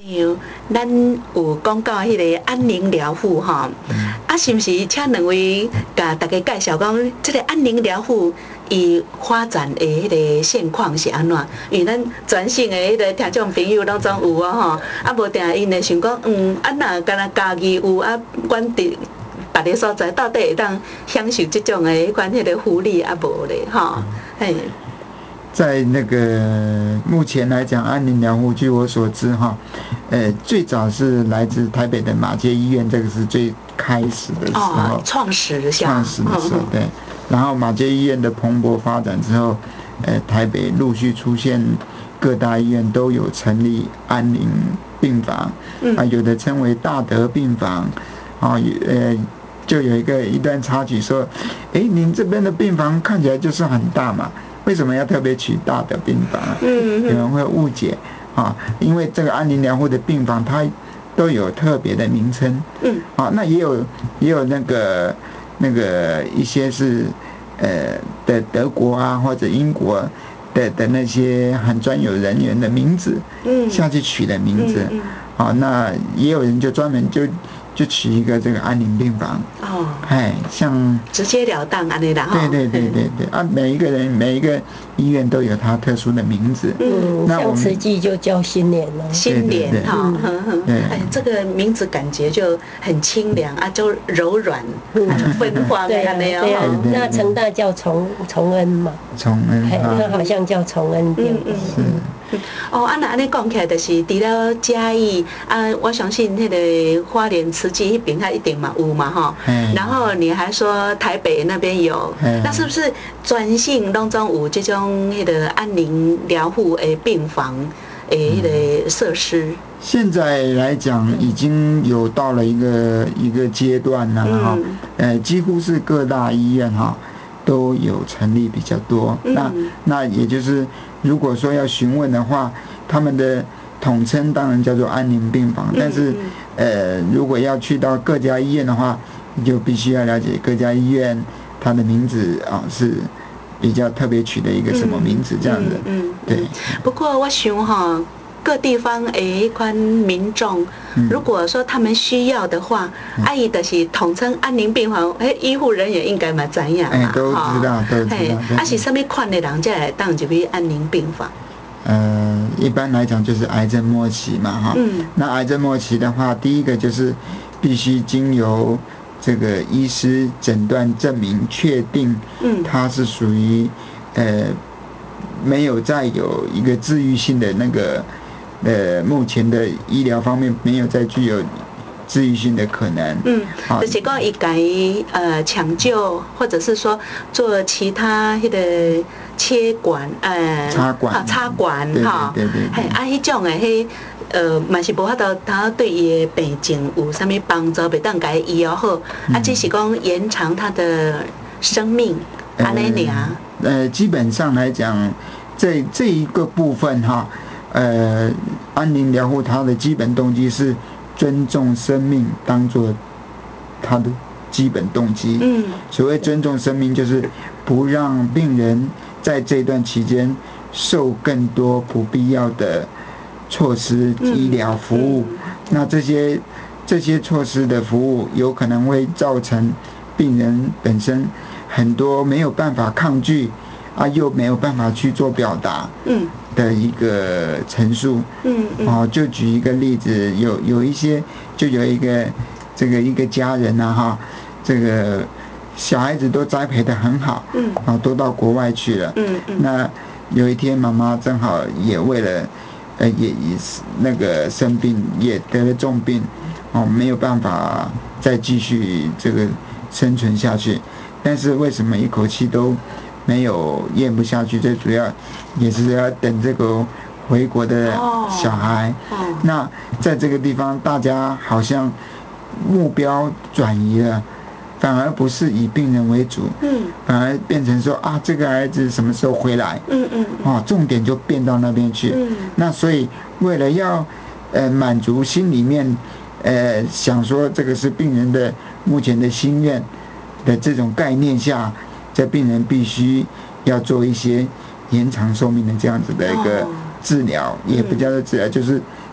像咱有讲到迄个安宁疗护哈，是毋是请两位甲大家介绍讲，这个安宁疗护伊发展的迄个现况是安怎？因为咱全省的迄个听众朋友拢总有啊吼，无定因会想讲，若敢若家己有啊，阮伫别个所在到底会当享受这种的迄款迄个福利啊无咧吼，嘿。 在那个目前来讲，安宁疗护，据我所知哈，最早是来自台北的马偕医院，这个是最开始的时候， 创始的时候，对。然后马偕医院的蓬勃发展之后，台北陆续出现各大医院都有成立安宁病房，有的称为大德病房，就有一段插曲说，您这边的病房看起来就是很大嘛。为什么要特别取大的病房啊？有人会误解啊，因为这个安宁疗护的病房它都有特别的名称，那也有那个一些是的德国啊或者英国的那些很专有人员的名字下去取的名字，那也有人就专门就取一个这个安宁病房，像直截了当安尼啦， 对啊，每一个医院都有它特殊的名字， 那像慈济就叫新联了， 新联哈，这个名字感觉就很清凉啊，就柔软，芬芳的安尼哦。那成大叫崇恩嘛， 崇恩， 那好像叫崇恩店， 那安尼讲起来，就是除了嘉义我相信迄个花莲慈济迄边它一定嘛有嘛吼。然后你还说台北那边有，那是不是全省拢总有这种迄个安宁疗护的病房的迄个设施？ 现在来讲，已经有到了一个阶段了几乎是各大医院都有成立比较多。那也就是，如果说要询问的话，他们的统称当然叫做安宁病房，但是如果要去到各家医院的话，你就必须要了解各家医院它的名字是比较特别取的一个什么名字这样子。对。 不过我想各地方的一款民众，如果说他们需要的话，伊就是统称安宁病房，医护人员应该嘛知影嘛， 都知道。 是什么款的人才会当入去安宁病房？ 一般来讲就是癌症末期嘛那癌症末期的话，第一个就是必须经由这个医师诊断证明确定，它是属于没有再有一个治愈性的那个目前的医疗方面没有再具有治愈性的可能。 就是讲伊甲伊抢救，或者是说做其他迄个切管插管哈，迄种的嘛是无法度他对伊的病情有啥物帮助，袂当甲伊医疗好，只是讲延长他的生命安尼尔。 基本上来讲，这一个部分安宁疗护它的基本动机是尊重生命，当作它的基本动机。所谓尊重生命，就是不让病人在这段期间受更多不必要的措施医疗服务。那这些措施的服务有可能会造成病人本身很多没有办法抗拒又没有办法去做表达的一个陈述。就举一个例子，有一些就有一个一个家人这个小孩子都栽培得很好，都到国外去了。那有一天妈妈正好也为了也那个生病，也得了重病，没有办法再继续这个生存下去。但是为什么一口气都没有咽不下去？最主要也是要等这个回国的小孩。那在这个地方，大家好像目标转移了，反而不是以病人为主，反而变成说这个儿子什么时候回来？重点就变到那边去。那所以为了要满足心里面想说这个是病人的目前的心愿的这种概念下，这病人必须要做一些延长寿命的这样子的一个治疗，也不叫做治疗，就是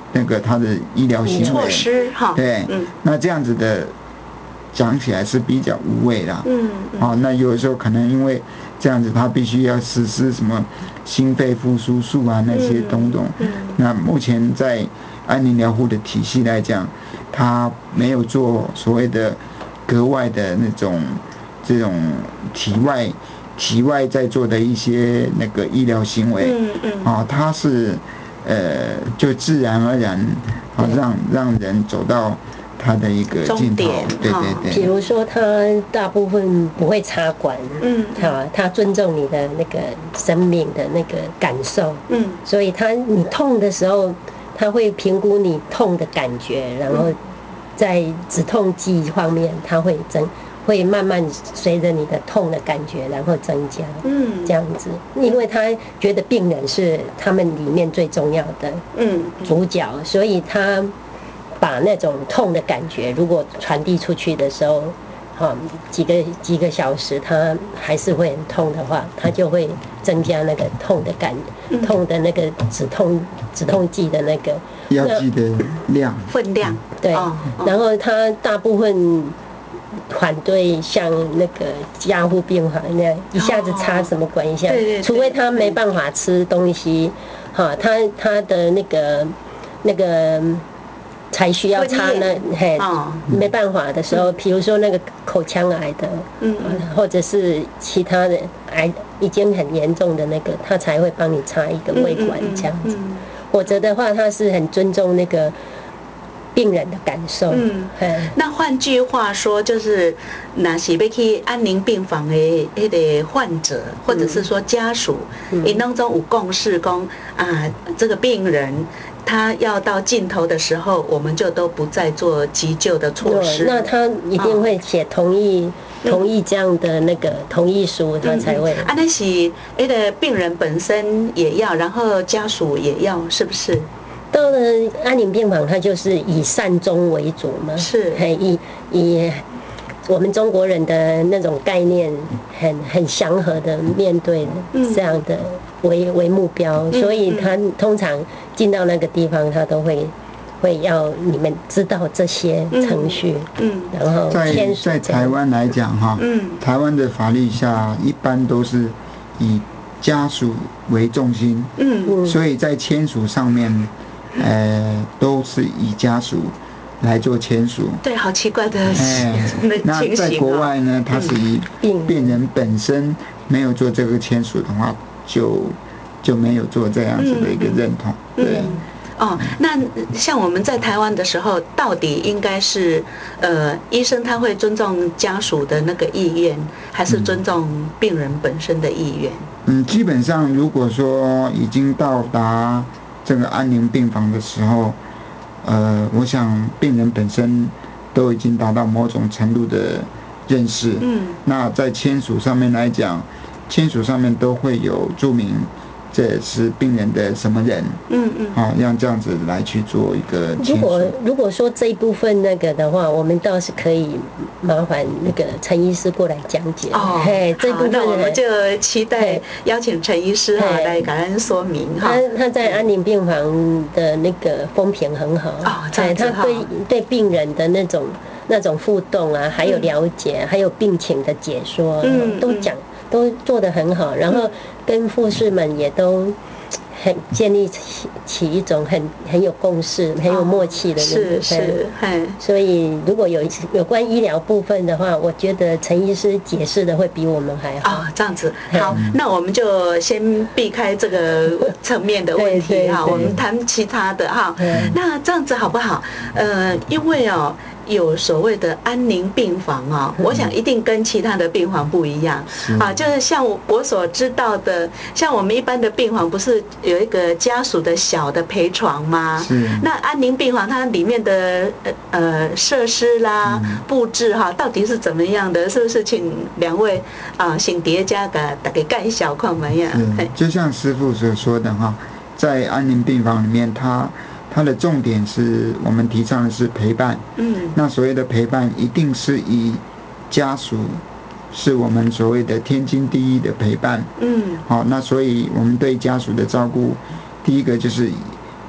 那个他的医疗行措为施哈， 对，那这样子的讲起来是比较无谓啦。那有的时候可能因为这样子，他必须要实施什么心肺复苏术啊那些东东。那目前在安宁疗护的体系来讲，他没有做所谓的格外的这种体外在做的一些那个医疗行为。他是就自然而然让人走到他的一个尽头。对对对。 比如说他大部分不会插管，他尊重你的那个生命的那个感受，所以你痛的时候，他会评估你痛的感觉，然后在止痛剂方面，他会慢慢随着你的痛的感觉，然后增加，这样子，因为他觉得病人是他们里面最重要的主角，所以他把那种痛的感觉，如果传递出去的时候，几个小时他还是会很痛的话，他就会增加那个痛的那个止痛剂的那个药剂的分量， 对，然后他大部分反对像那个加护病房那样一下子插什么管一下，除非他没办法吃东西，他的那个才需要插没办法的时候，比如说那个口腔癌的，或者是其他的癌已经很严重的那个，他才会帮你插一个胃管这样子，否则的话他是很尊重那个病人的感受。 那换句话说，就是那是要去安宁病房的那个患者，或者是说家属，当中有共识讲这个病人他要到尽头的时候，我们就都不再做急救的措施。 那他一定会写同意这样的那个同意书，他才会。 那是那个病人本身也要，然后家属也要，是不是？ 到了安宁病房，它就是以善终为主嘛， 是， 以我们中国人的那种概念，很祥和的面对这样的为目标，所以他通常进到那个地方，他都会要你们知道这些程序，然后在台湾来讲台湾的法律下一般都是以家属为重心，所以在签署上面。都是以家属来做签署。 对，好奇怪的那在国外呢，他是以病人本身没有做这个签署的话，就没有做这样子的一个认同。对。 那像我们在台湾的时候，到底应该是医生他会尊重家属的那个意愿，还是尊重病人本身的意愿？ 基本上如果说已经到达这个安宁病房的时候，我想病人本身都已经达到某种程度的认识。那在签署上面来讲，签署上面都会有注明这是病人的什么人，让这样子来去做一个签署。 如果说这一部分那个的话，我们倒是可以麻烦那个陈医师过来讲解。这部分那我们就期待邀请陈医师来给咱说明。 他在安宁病房的那个风评很好，他对病人的那种互动啊，还有了解，还有病情的解说，都做得很好，然后跟护士们也都很建立起一种很有共识、很有默契的那种。 是， 所以如果有关医疗部分的话，我觉得陈医师解释的会比我们还好。 这样子好，那我们就先避开这个层面的问题我们谈其他的那这样子好不好？因为有所谓的安宁病房我想一定跟其他的病房不一样就是像我所知道的，像我们一般的病房不是有一个家属的小的陪床吗？那安宁病房它里面的设施啦、布置到底是怎么样的？是不是请两位请叠加给大家介绍看怎么样？ 就像师父所说的在安宁病房里面，它的重点是我们提倡的是陪伴。那所谓的陪伴，一定是以家属是我们所谓的天经地义的陪伴。那所以我们对家属的照顾，第一个就是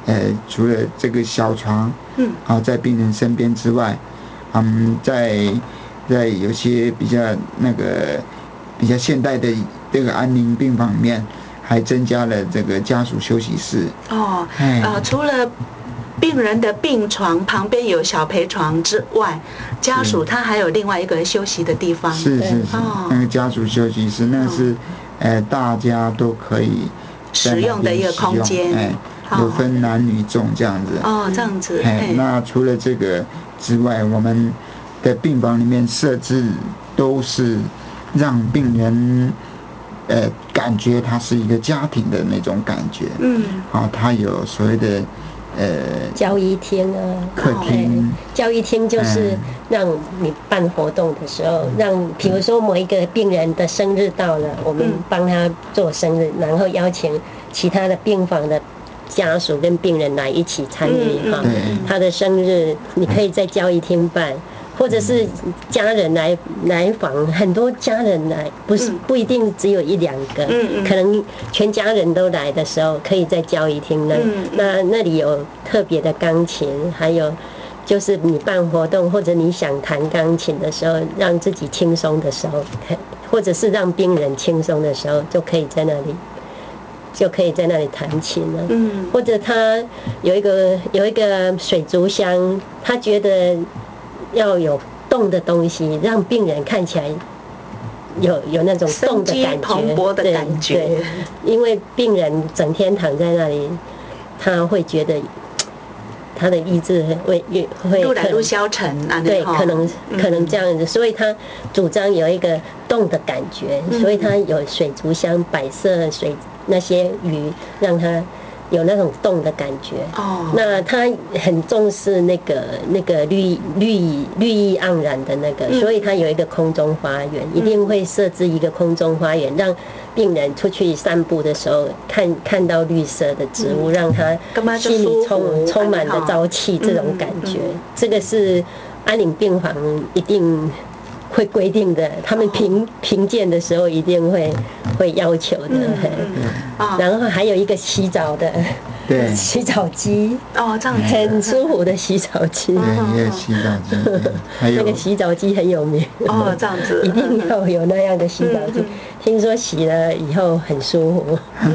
除了这个小床，在病人身边之外，在有些比较现代的这个安宁病房里面，还增加了这个家属休息室。 除了病人的病床旁边有小陪床之外，家属他还有另外一个休息的地方。 是，那个家属休息室，那是大家都可以使用的一个空间。 有分男女众这样子。 这样子。 那除了这个之外，我们的病房里面设置都是让病人感觉它是一个家庭的那种感觉。它有所谓的交谊厅啊， 客厅。 交谊厅就是让你办活动的时候，让比如说某一个病人的生日到了，我们帮他做生日，然后邀请其他的病房的家属跟病人来一起参与他的生日，你可以在交谊厅办，或者是家人来访，很多家人来，不一定只有一两个，可能全家人都来的时候，可以在交谊厅那里有特别的钢琴，还有就是你办活动或者你想弹钢琴的时候，让自己轻松的时候，或者是让病人轻松的时候，就可以在那里弹琴了。或者他有一个水族箱，他觉得要有动的东西，让病人看起来有那种动的感觉， 生机蓬勃的感觉。 对，因为病人整天躺在那里，他会觉得他的意志会路来路消沉啊。 对，可能这样子，所以他主张有一个动的感觉，所以他有水族箱摆设那些鱼，让他有那种动的感觉。那他很重视那个绿意盎然的那个，所以他有一个空中花园，一定会设置一个空中花园，让病人出去散步的时候看到绿色的植物，让他心里充满着朝气，这种感觉。这个是安宁病房一定会规定的，他们评鉴的时候一定会要求的。然后还有一个洗澡的洗澡机， 这样子很舒服的洗澡机。 也有洗澡机，还有那个洗澡机很有名。 这样子一定要有那样的洗澡机。听说洗了以后很舒服。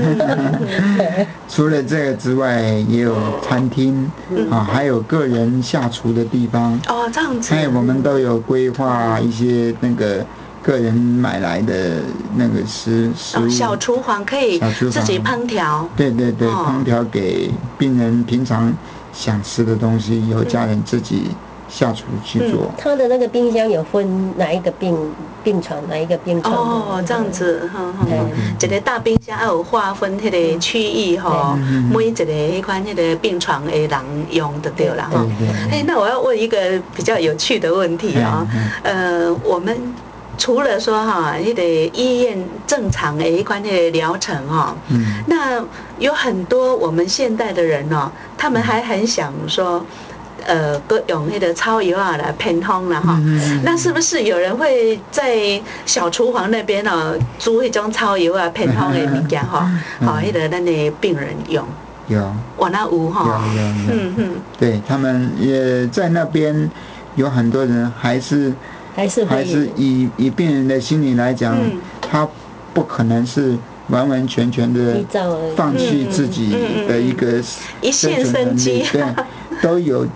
除了这个之外，也有餐厅还有个人下厨的地方。 这样子。 我们都有规划一些那个个人买来的那个食物。 小厨房可以自己烹调。 对，烹调给病人平常想吃的东西，由家人自己下厨去做。 他的那个冰箱有分哪一个病床，哪一个病床？ 这样子。一个大冰箱有划分迄个区域每一个迄款迄个病床的人用就对了那我要问一个比较有趣的问题我们除了说迄个医院正常的迄款迄个疗程那有很多我们现代的人他们还很想说用那个超油来偏烘啦那是不是有人会在小厨房那边租一种超油偏烘的物件那个咱的病人用？ 有， 那有对，他们也在那边有很多人还是以病人的心理来讲，他不可能是完完全全的放弃自己的一个生存能力。对，都有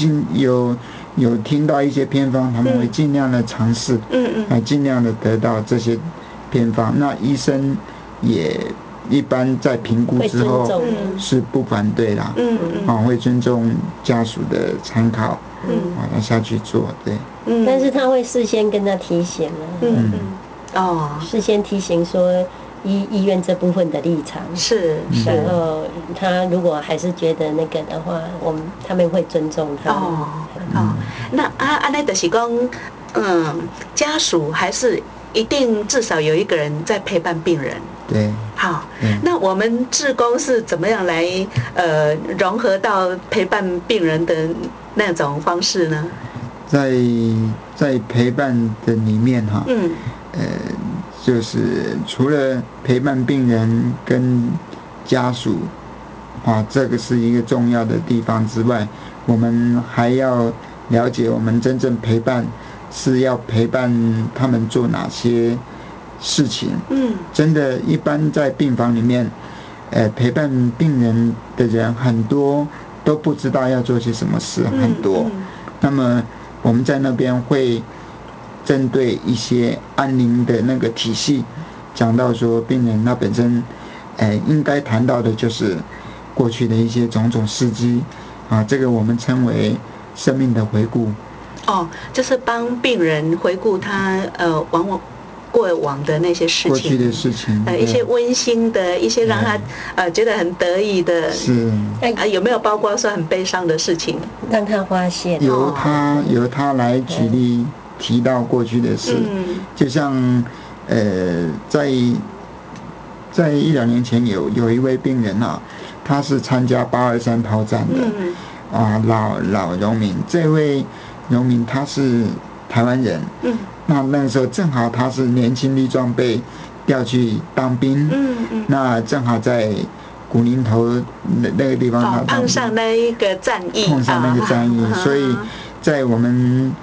听到一些偏方，他们会尽量的尝试，尽量的得到这些偏方。那医生也一般在评估之后是不反对啦，会尊重家属的参考，他下去做，对。 但是他会事先跟他提醒事先提醒说医院这部分的立场是， 然后他如果还是觉得那个的话，他们会尊重他。 那那就是讲，家属还是一定至少有一个人在陪伴病人。 对。 好，那我们志工是怎么样来融合到陪伴病人的那种方式呢？ 在陪伴的里面就是除了陪伴病人跟家属这个是一个重要的地方之外，我们还要了解我们真正陪伴是要陪伴他们做哪些事情。真的，一般在病房里面，陪伴病人的人很多都不知道要做些什么事，很多。那么我们在那边会针对一些安宁的那个体系，讲到说病人他本身，应该谈到的就是过去的一些种种事迹，这个我们称为生命的回顾。 就是帮病人回顾他过往的那些事情， 过去的事情， 一些温馨的，一些让他觉得很得意的， 是有没有包括说很悲伤的事情，让他发现？ 由他来举例提到过去的事，就像在1-2年前有一位病人他是参加823炮战的，老农民，这位农民他是台湾人，那个时候正好他是年轻力壮被调去当兵，那正好在古宁头那个地方他碰上那一个战役， 所以在我们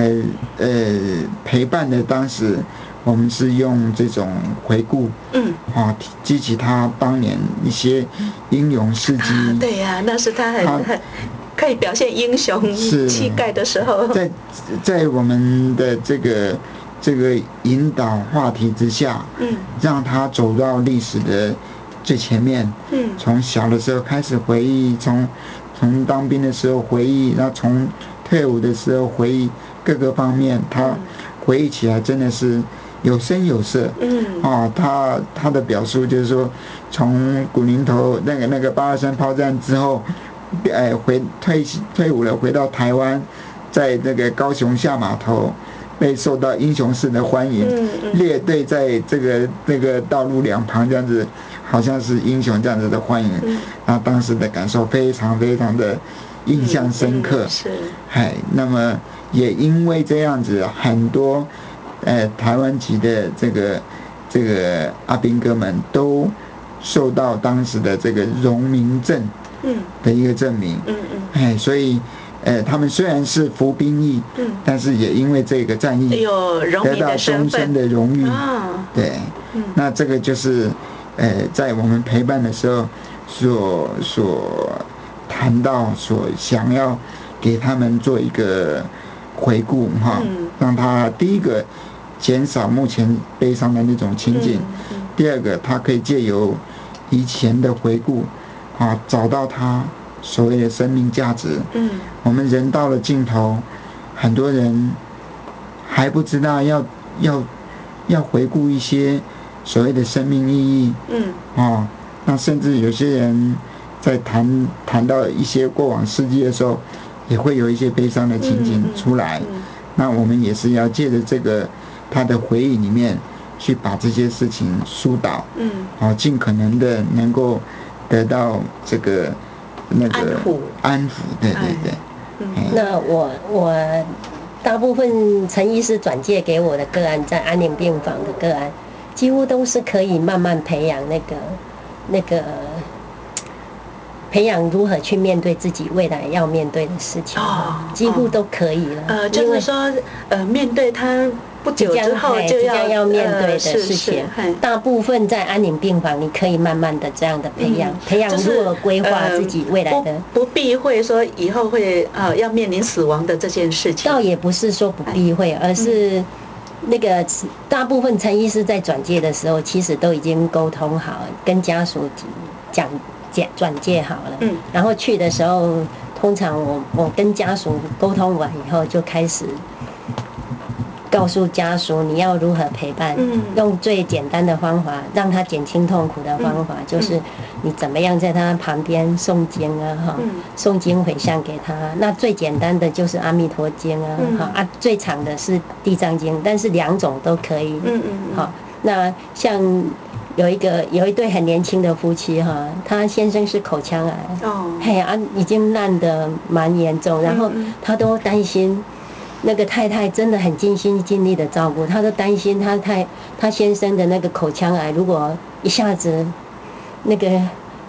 陪伴的当时，我们是用这种回顾，激起他当年一些英勇事迹。 对呀，那是他很可以表现英雄气概的时候。 在我们的这个引导话题之下，让他走到历史的最前面，从小的时候开始回忆，从当兵的时候回忆，然后从退伍的时候回忆各个方面，他回忆起来真的是有声有色。他的表述就是说，从古宁头那个823炮战之后，退伍了，回到台湾，在那个高雄下码头被受到英雄式的欢迎，列队在这个道路两旁这样子，好像是英雄这样子的欢迎，然后当时的感受非常非常的印象深刻。那么也因为这样子，很多台湾籍的这个阿兵哥们都受到当时的这个荣民证的一个证明，所以他们虽然是服兵役，但是也因为这个战役得到终身的荣誉。对，那这个就是在我们陪伴的时候所谈到，所想要给他们做一个回顾让他第一个减少目前悲伤的那种情景，第二个他可以借由以前的回顾找到他所谓的生命价值。我们人到了尽头，很多人还不知道要回顾一些所谓的生命意义。那甚至有些人在谈到一些过往事迹的时候，也会有一些悲伤的情景出来。那我们也是要借着这个他的回忆里面，去把这些事情疏导，尽可能的能够得到这个安抚，对。 那我大部分陈医师转介给我的个案，在安宁病房的个案，几乎都是可以慢慢培养那个培养如何去面对自己未来要面对的事情，几乎都可以了。 就是说，面对他不久之后就要面对的事情，大部分在安宁病房，你可以慢慢的这样的培养如何规划自己未来的， 不避讳说以后会要面临死亡的这件事情。 倒也不是说不避讳，而是那个大部分陈医师在转介的时候，其实都已经沟通好，跟家属转介好了。然后去的时候，通常我跟家属沟通完以后，就开始告诉家属你要如何陪伴，用最简单的方法让他减轻痛苦的方法，就是你怎么样在他旁边诵经诵经回向给他。那最简单的就是阿弥陀经最长的是地藏经，但是两种都可以。那像有一对很年轻的夫妻他先生是口腔癌，已经烂得蛮严重，然后他都担心。那个太太真的很尽心尽力的照顾，他都担心他先生的那个口腔癌，如果一下子那个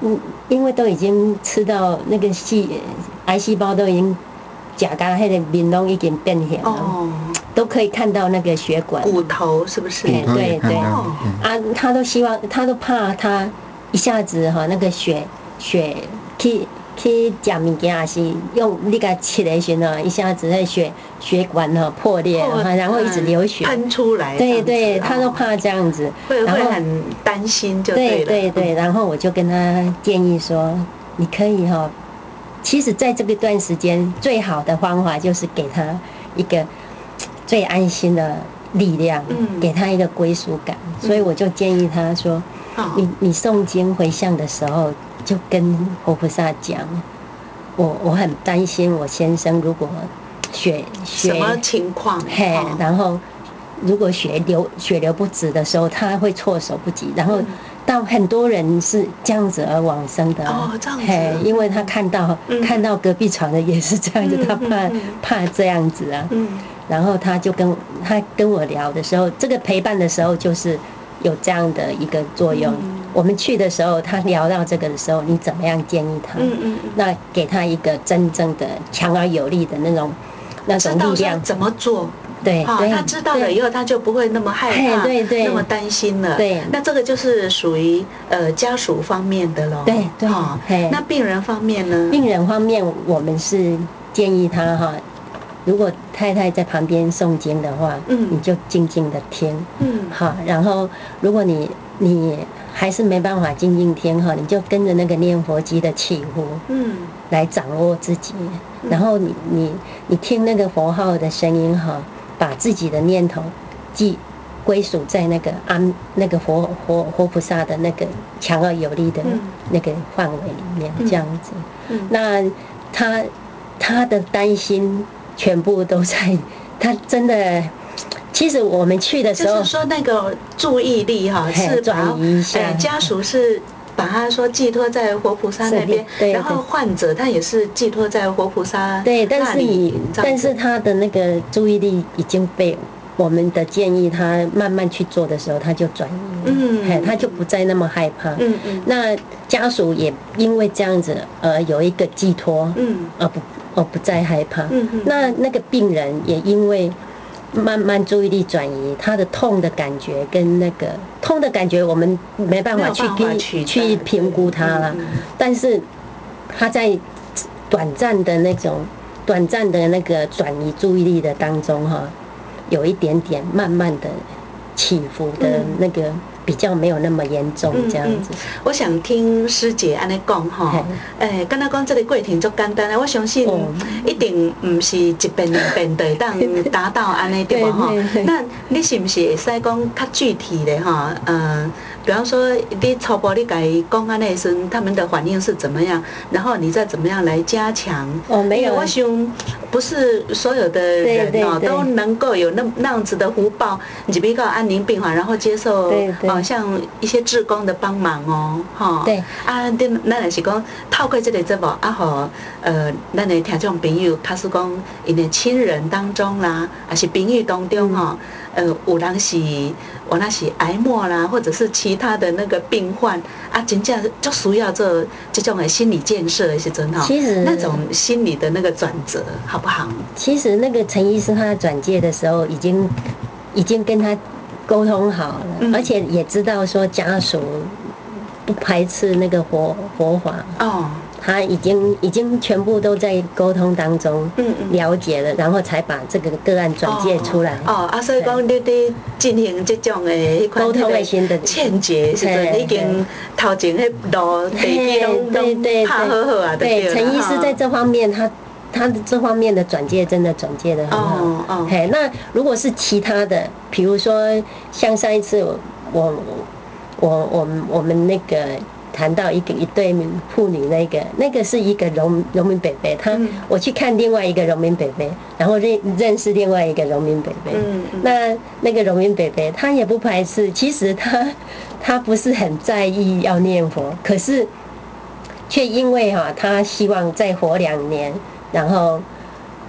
因为都已经吃到那个癌细胞都已经甲肝，那个面拢已经变形了，都可以看到那个血管、 骨头是不是？ 对对啊，他都希望，他都怕他一下子那个血去吃物件，还是用你个切的时候，一下子那血管破裂，然后一直流血喷出来。 对对，他都怕这样子， 会很担心就对了。 对对对，然后我就跟他建议说，你可以其实在这个段时间，最好的方法就是给他一个最安心的力量，给他一个归属感。所以我就建议他说，你诵经回向的时候，就跟活菩萨讲，我很担心我先生如果血什么情况， 然后如果血流不止的时候，他会措手不及，然后到很多人是这样子而往生的这样子， 因为他看到隔壁床的也是这样子，他怕这样子啊，然后他跟我聊的时候，这个陪伴的时候就是有这样的一个作用。我们去的时候，他聊到这个的时候，你怎么样建议他？那给他一个真正的强而有力的那种力量， 怎么做？ 对， 他知道了以后，他就不会那么害怕，那么担心了。 对， 那这个就是属于家属方面的咯。 对对。 那病人方面呢？ 病人方面，我们是建议他如果太太在旁边诵经的话，你就静静的听，然后如果你还是没办法静静听你就跟着那个念佛机的起伏，来掌握自己，然后你听那个佛号的声音把自己的念头归属在那个佛菩萨的那个强而有力的那个范围里面，这样子，那他的担心全部都在，他真的。其实我们去的时候， 就是说那个注意力是转移一下， 家属是把他说寄托在活菩萨那边，然后患者他也是寄托在活菩萨那里。 对，但是他的那个注意力已经被我们的建议，他慢慢去做的时候，他就转移，他就不再那么害怕。那家属也因为这样子有一个寄托，而不再害怕。那个病人也因为慢慢注意力转移，他的痛的感觉跟那个痛的感觉，我们没办法去评估它了。但是他在短暂的那个转移注意力的当中有一点点慢慢的起伏的那个。比较没有那么严重，这样子。 我想听师姐安尼讲敢若讲这个过程足简单的，我相信一定不是一遍两遍就当达到安尼对无那你是不是会使讲较具体的比方说你初步你甲伊讲安尼的时候，他们的反应是怎么样？然后你再怎么样来加强？ 没有， 我想不是所有的人都能够有那样子的福报，入去到安宁病房，然后接受像一些志工的帮忙对咱也是讲透过这个节目互咱的听众朋友，假使讲因的亲人当中啦，还是朋友当中有人是原来是癌末啦，或者是其他的那个病患真正就需要做这种的心理建设的时阵其实那种心理的那个转折好不好？ 其实那个陈医师他转介的时候，已经跟他沟通好了，而且也知道说家属不排斥那个佛法他已经全部都在沟通当中了解了，然后才把这个个案转介出来。 所以讲你在进行这种的沟通的新的劝解时阵，已经头前迄路地基拢拍好好啊，对了。 陈医师在这方面他这方面的转介真的转介的很好。那如果是其他的，比如说像上一次我们那个谈到一对妇女，那个是一个农民伯伯，我去看另外一个农民伯伯，然后认识另外一个农民伯伯。那个农民伯伯他也不排斥，其实他不是很在意要念佛，可是却因为他希望再活2年。然后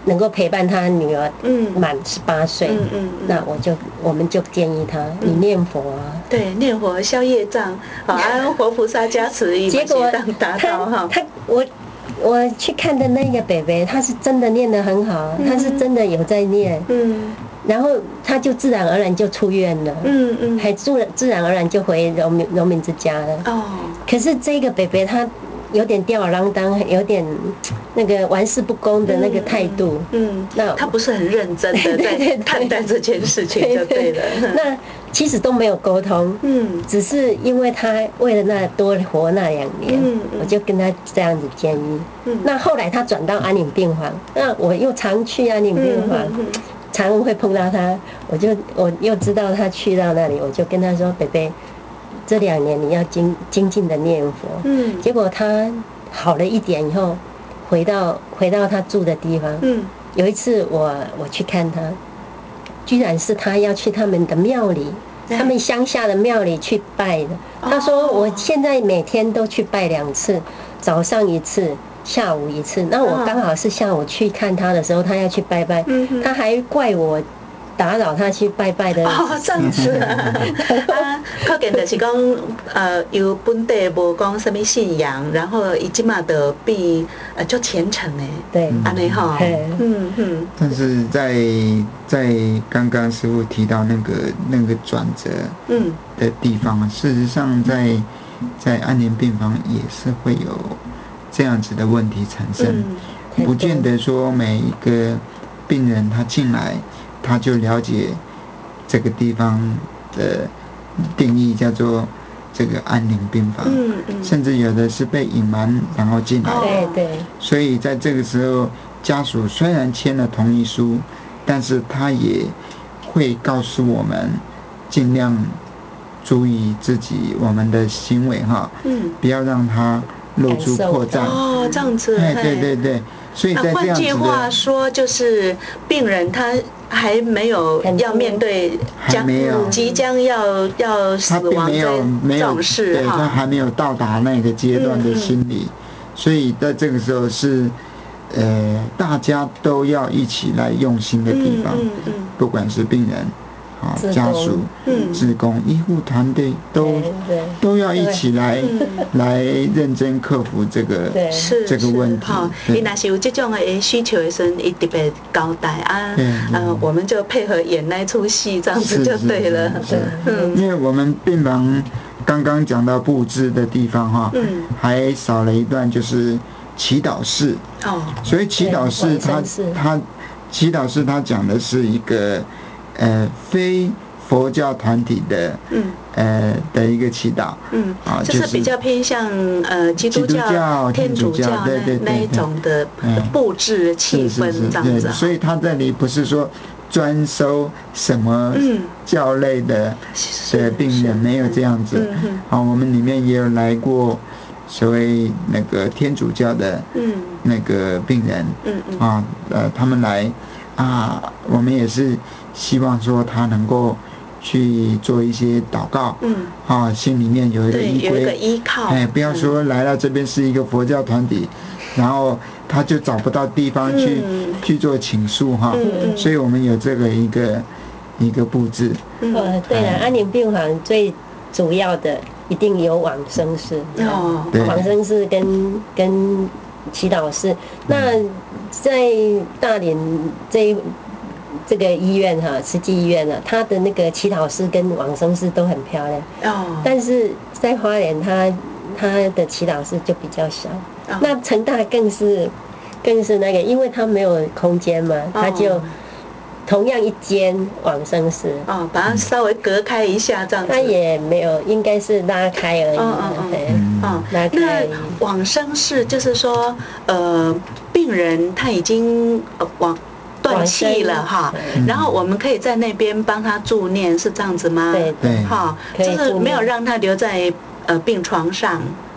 能够陪伴他女儿满18岁，那我们就建议他，你念佛啊， 对，念佛消业障，好啊，活菩萨加持， 结果达到哈。 我去看的那个北北，他是真的念得很好，他是真的有在念，然后他就自然而然就出院了，还自然而然就回荣民之家了。哦，可是这个北北他有点吊儿郎当，有点那个玩世不恭的那个态度。那他不是很认真的在看待这件事情，就对了。 那其实都没有沟通，只是因为他为了那多活那2年，我就跟他这样子建议。那后来他转到安宁病房，那我又常去安宁病房，常会碰到他，我又知道他去到那里，我就跟他说：“北北，这2年你要精进的念佛。”结果他好了一点以后，回到他住的地方。有一次我去看他，居然是他要去他们的庙里，他们乡下的庙里去拜的。他说：“我现在每天都去拜2次，早上1次。”下午1次，那我刚好是下午去看他的时候，他要去拜拜，他还怪我打扰他去拜拜的。 这样子啊，可见就是讲，有本地无讲什么信仰，然后伊即马就变就虔诚的， 对， 安尼哈， 但是在刚刚师父提到那个转折的地方，事实上在安宁病房也是会有这样子的问题产生，不见得说每一个病人他进来他就了解这个地方的定义叫做这个安宁病房，甚至有的是被隐瞒然后进来的， 对， 所以在这个时候，家属虽然签了同意书，但是他也会告诉我们，尽量注意我们的行为哈，不要让他露出破绽。 哦，这样子。 对，所以在这样子的， 换句话说，就是病人他还没有要面对即将要死亡这种事， 对，他还没有到达那个阶段的心理，所以在这个时候是大家都要一起来用心的地方，不管是病人。家属、志工、医护团队都要一起来认真克服这个问题。 伊若是有这种的需求的时候，伊特别交代啊，我们就配合演那出戏，这样子就对了。 因为我们病房刚刚讲到布置的地方哈，还少了一段就是祈祷室。所以祈祷室祈祷室它讲的是一个。非佛教团体的的一个祈祷， 就是比较偏向基督教、天主教那一种的布置气氛这样子。 所以他这里不是说专收什么教类的病人，没有这样子。我们里面也有来过所谓那个天主教的那个病人，他们来我们也是希望说他能够去做一些祷告，心里面有一个依靠， 不要说来到这边是一个佛教团体，然后他就找不到地方去做倾诉所以我们有这个一个布置。 对了，安宁病房最主要的一定有往生室，往生室跟祈祷室。那在大连这个医院慈济医院它的那个祈祷室跟往生室都很漂亮。但是在花莲它的祈祷室就比较小。那成大更是那个，因为它没有空间嘛，它就同样一间往生室， 把它稍微隔开一下这样子。 它也没有，应该是拉开而已。拉开。 那往生室就是说，病人他已经断气了然后我们可以在那边帮他助念，是这样子吗？ 对， 就是没有让他留在病床上。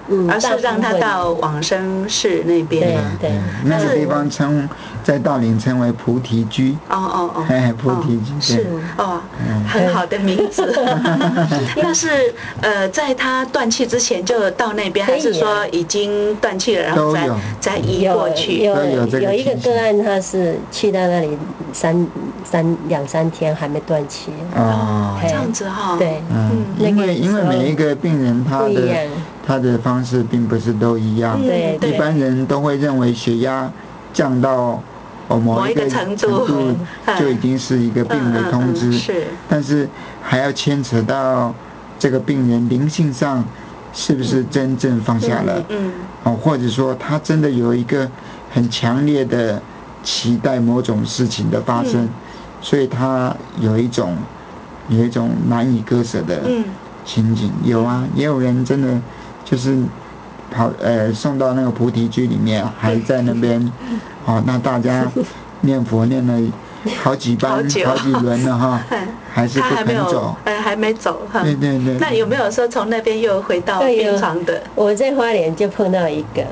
而是让他到往生室那边吗？ 对， 那个地方在道林称为菩提居。菩提居是很好的名字。那是在他断气之前就到那边，还是说已经断气了，然后再移过去？ 有一个个案，他是去到那里两三天还没断气。 这样子哈。 对， 因为每一个病人他的方式并不是都一样。 对， 一般人都会认为血压降到某一个程度就已经是一个病危通知，但是还要牵扯到这个病人灵性上是不是真正放下了，或者说他真的有一个很强烈的期待某种事情的发生，所以他有一种难以割舍的情景。有啊，也有人真的就是送到那个菩提居里面，还在那边那大家念佛念了好几轮了哈，还是不肯走， 还没走哈。 对。 那有没有说从那边又回到病床的？ 我在花莲就碰到一个，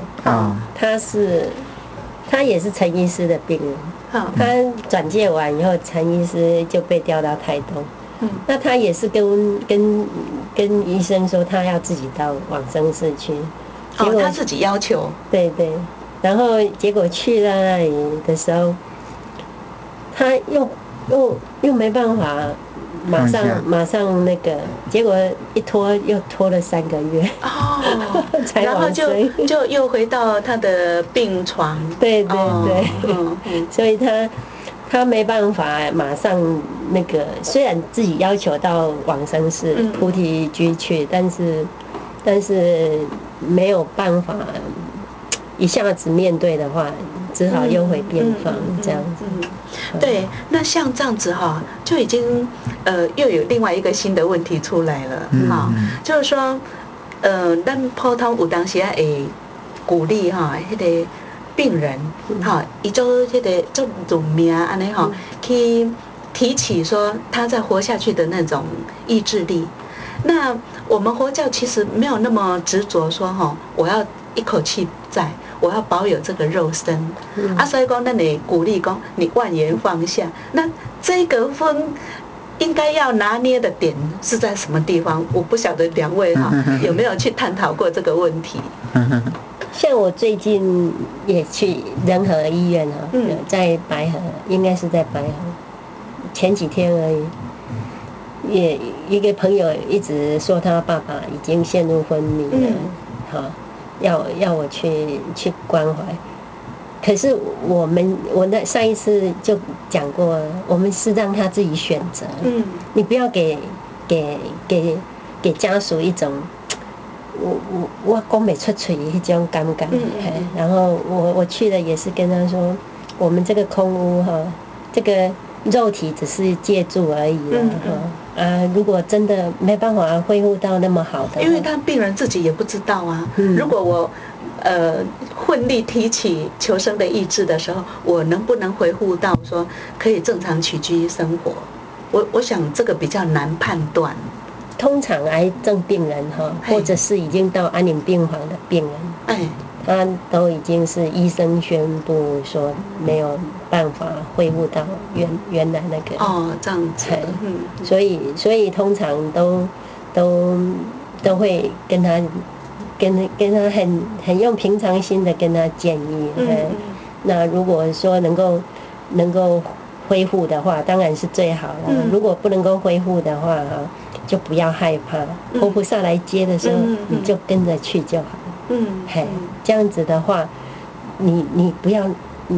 他也是陈医师的病人，他转介完以后，陈医师就被调到台东。那他也是跟医生说，他要自己到往生室去。结果他自己要求。 对，然后结果去到那里的时候，他又没办法马上那个，结果一拖又拖了3个月。 然后就又回到他的病床。 对，所以他没办法马上那个，虽然自己要求到往生室菩提居去，但是没有办法一下子面对的话，只好又回病房这样子。 对，那像这样子哈，就已经又有另外一个新的问题出来了哈，就是说咱普通有当时会鼓励哈，那个病人哈，伊做那个做入命安尼哈，去提起说他在活下去的那种意志力。那我们佛教其实没有那么执着说哈，我要一口气在，我要保有这个肉身。所以讲咱会鼓励讲你万言放下。那这个分应该要拿捏的点是在什么地方？我不晓得两位哈有没有去探讨过这个问题。 像我最近也去仁和医院哈，在白河，应该是在白河，前几天而已。也一个朋友一直说他爸爸已经陷入昏迷了，要我去关怀。可是我那上一次就讲过，我们是让他自己选择。你不要给家属一种我讲不出嘴那种感觉。然后我去了也是跟他说，我们这个空屋哈，这个肉体只是借助而已了如果真的没办法恢复到那么好的， 因为他病人自己也不知道啊。如果我奋力提起求生的意志的时候，我能不能恢复到说可以正常起居生活？我想这个比较难判断。 通常癌症病人或者是已经到安宁病房的病人，他都已经是医生宣布说没有办法恢复到原来那个这样子。 所以通常都会跟他很用平常心的跟他建议。那如果说能够恢复的话，当然是最好了。如果不能够恢复的话就不要害怕，活菩萨来接的时候，你就跟着去就好了。这样子的话，你不要，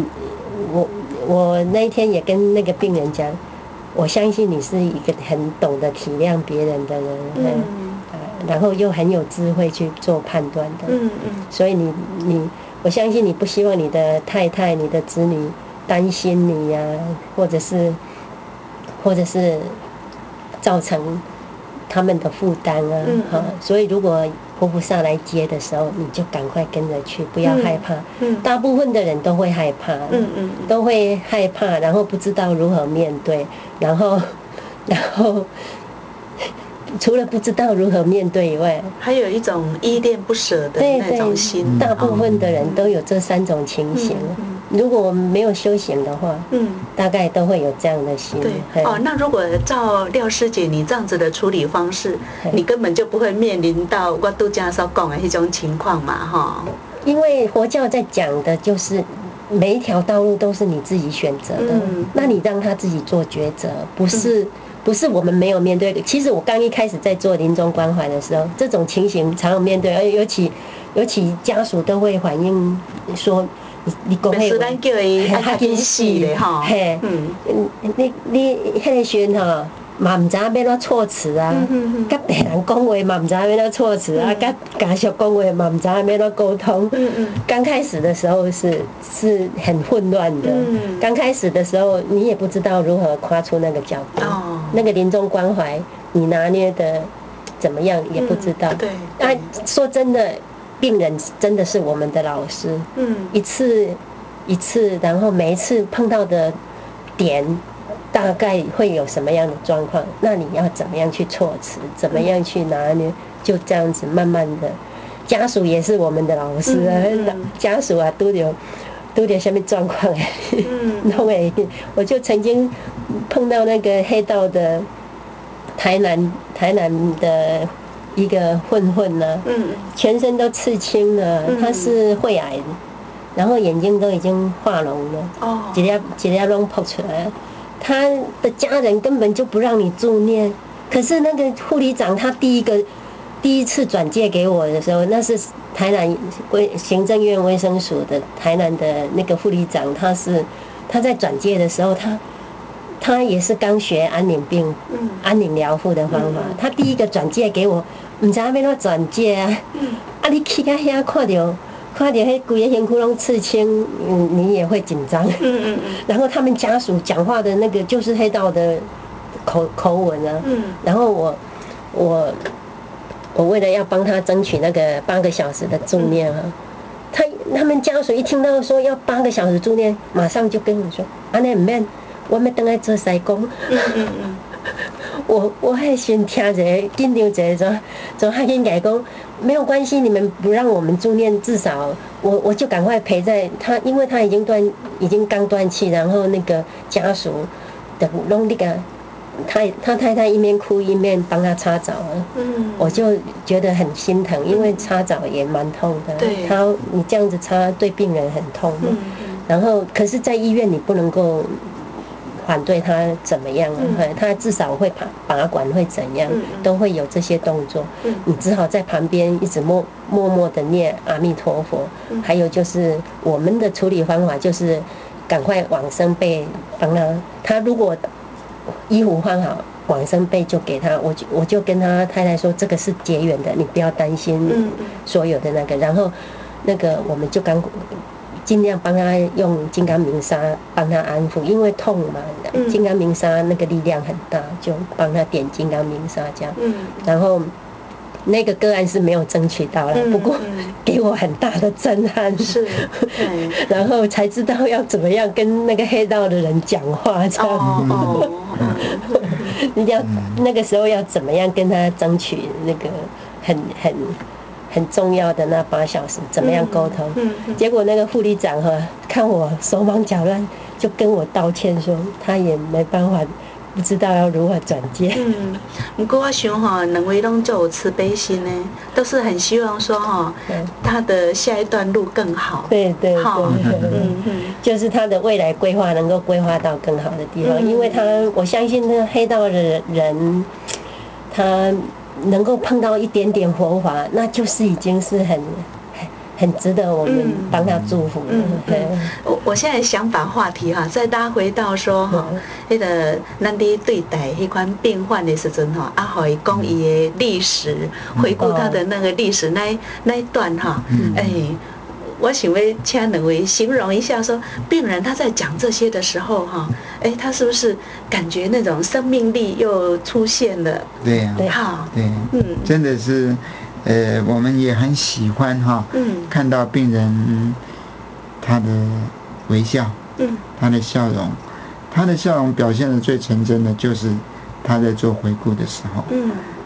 我那一天也跟那个病人讲，我相信你是一个很懂得体谅别人的人，然后又很有智慧去做判断的。所以我相信你不希望你的太太、你的子女担心你呀，或者是造成他们的负担所以如果活菩萨来接的时候，你就赶快跟着去，不要害怕。大部分的人都会害怕，都会害怕，然后不知道如何面对，然后除了不知道如何面对以外， 还有一种依恋不舍的那种心。 大部分的人都有这3种情形。如果我们没有修行的话，大概都会有这样的心。 对哦，那如果照廖师姐你这样子的处理方式，你根本就不会面临到我拄才所讲的那种情况嘛，哈。因为佛教在讲的就是每一条道路都是你自己选择的，那你让他自己做抉择，不是我们没有面对。其实我刚一开始在做临终关怀的时候，这种情形常有面对，而尤其家属都会反映说，你讲迄个， 咱叫伊较紧死咧吼， 嘿，你迄个时阵吼。嘛唔知影要怎措辞啊，甲病人讲话嘛唔知影要怎措辞啊，甲家属讲话嘛唔知影要怎沟通。刚开始的时候是很混乱的，刚开始的时候你也不知道如何跨出那个脚步，那个临终关怀你拿捏的怎么样也不知道。对，啊，说真的，病人真的是我们的老师，一次一次，然后每一次碰到的点。大概会有什么样的状况？那你要怎么样去措辞？怎么样去拿捏？就这样子慢慢的，家属也是我们的老师啊。家属啊，都有什么状况哎？弄哎，我就曾经碰到那个黑道的台南的一个混混呢，全身都刺青了，他是肺癌，然后眼睛都已经化脓了，一粒拢破出来。他的家人根本就不让你助念，可是那个护理长他第一次转介给我的时候，那是台南行政院卫生署的台南的那个护理长，他在转介的时候，他也是刚学安宁病安宁疗护的方法，他第一个转介给我，唔知要怎么转介啊，你去到遐看到迄规个身躯拢刺青，你也会紧张。然后他们家属讲话的那个就是黑道的口吻啊。然后我为了要帮他争取那个8个小时的助念啊，他们家属一听到说要8个小时助念，马上就跟我说：“安尼唔免，我要回来做西工。”我还先听一下，紧张一下，就还跟改讲没有关系，你们不让我们助念，至少我就赶快陪在他，因为他已经刚断气，然后那个家属的弄那个他太太一面哭一面帮他擦澡了，我就觉得很心疼，因为擦澡也蛮痛的，你这样子擦对病人很痛的，然后可是在医院你不能够反对他怎么样，他至少会把管会怎样，都会有这些动作。你只好在旁边一直默默的念阿弥陀佛。还有就是我们的处理方法就是赶快往生被帮他如果衣服换好，往生被就给他，我就跟他太太说这个是结缘的，你不要担心所有的那个，然后那个我们就尽量帮他用金刚明砂帮他安抚，因为痛嘛，金刚明砂那个力量很大，就帮他点金刚明砂这样。然后那个个案是没有争取到了，不过给我很大的震撼。是，然后才知道要怎么样跟那个黑道的人讲话这样。你要那个时候要怎么样跟他争取那个很重要的那8小时，怎么样沟通？结果那个护理长看我手忙脚乱，就跟我道歉说，他也没办法，不知道要如何转介。 不过我想两位拢就有慈悲心呢，都是很希望说他的下一段路更好。 对，就是他的未来规划能够规划到更好的地方，因为我相信那黑道的人，他能够碰到一点点佛法，那就是已经是很值得我们帮他祝福了。 我现在想把话题再拉回到说那个咱伫对待迄款病患的时阵互伊讲伊的历史，回顾他的那个历史那一段我想要请两位形容一下，说病人他在讲这些的时候他是不是感觉那种生命力又出现了？ 对呀，对，真的是，我们也很喜欢看到病人他的微笑，他的笑容表现的最纯真的，就是他在做回顾的时候，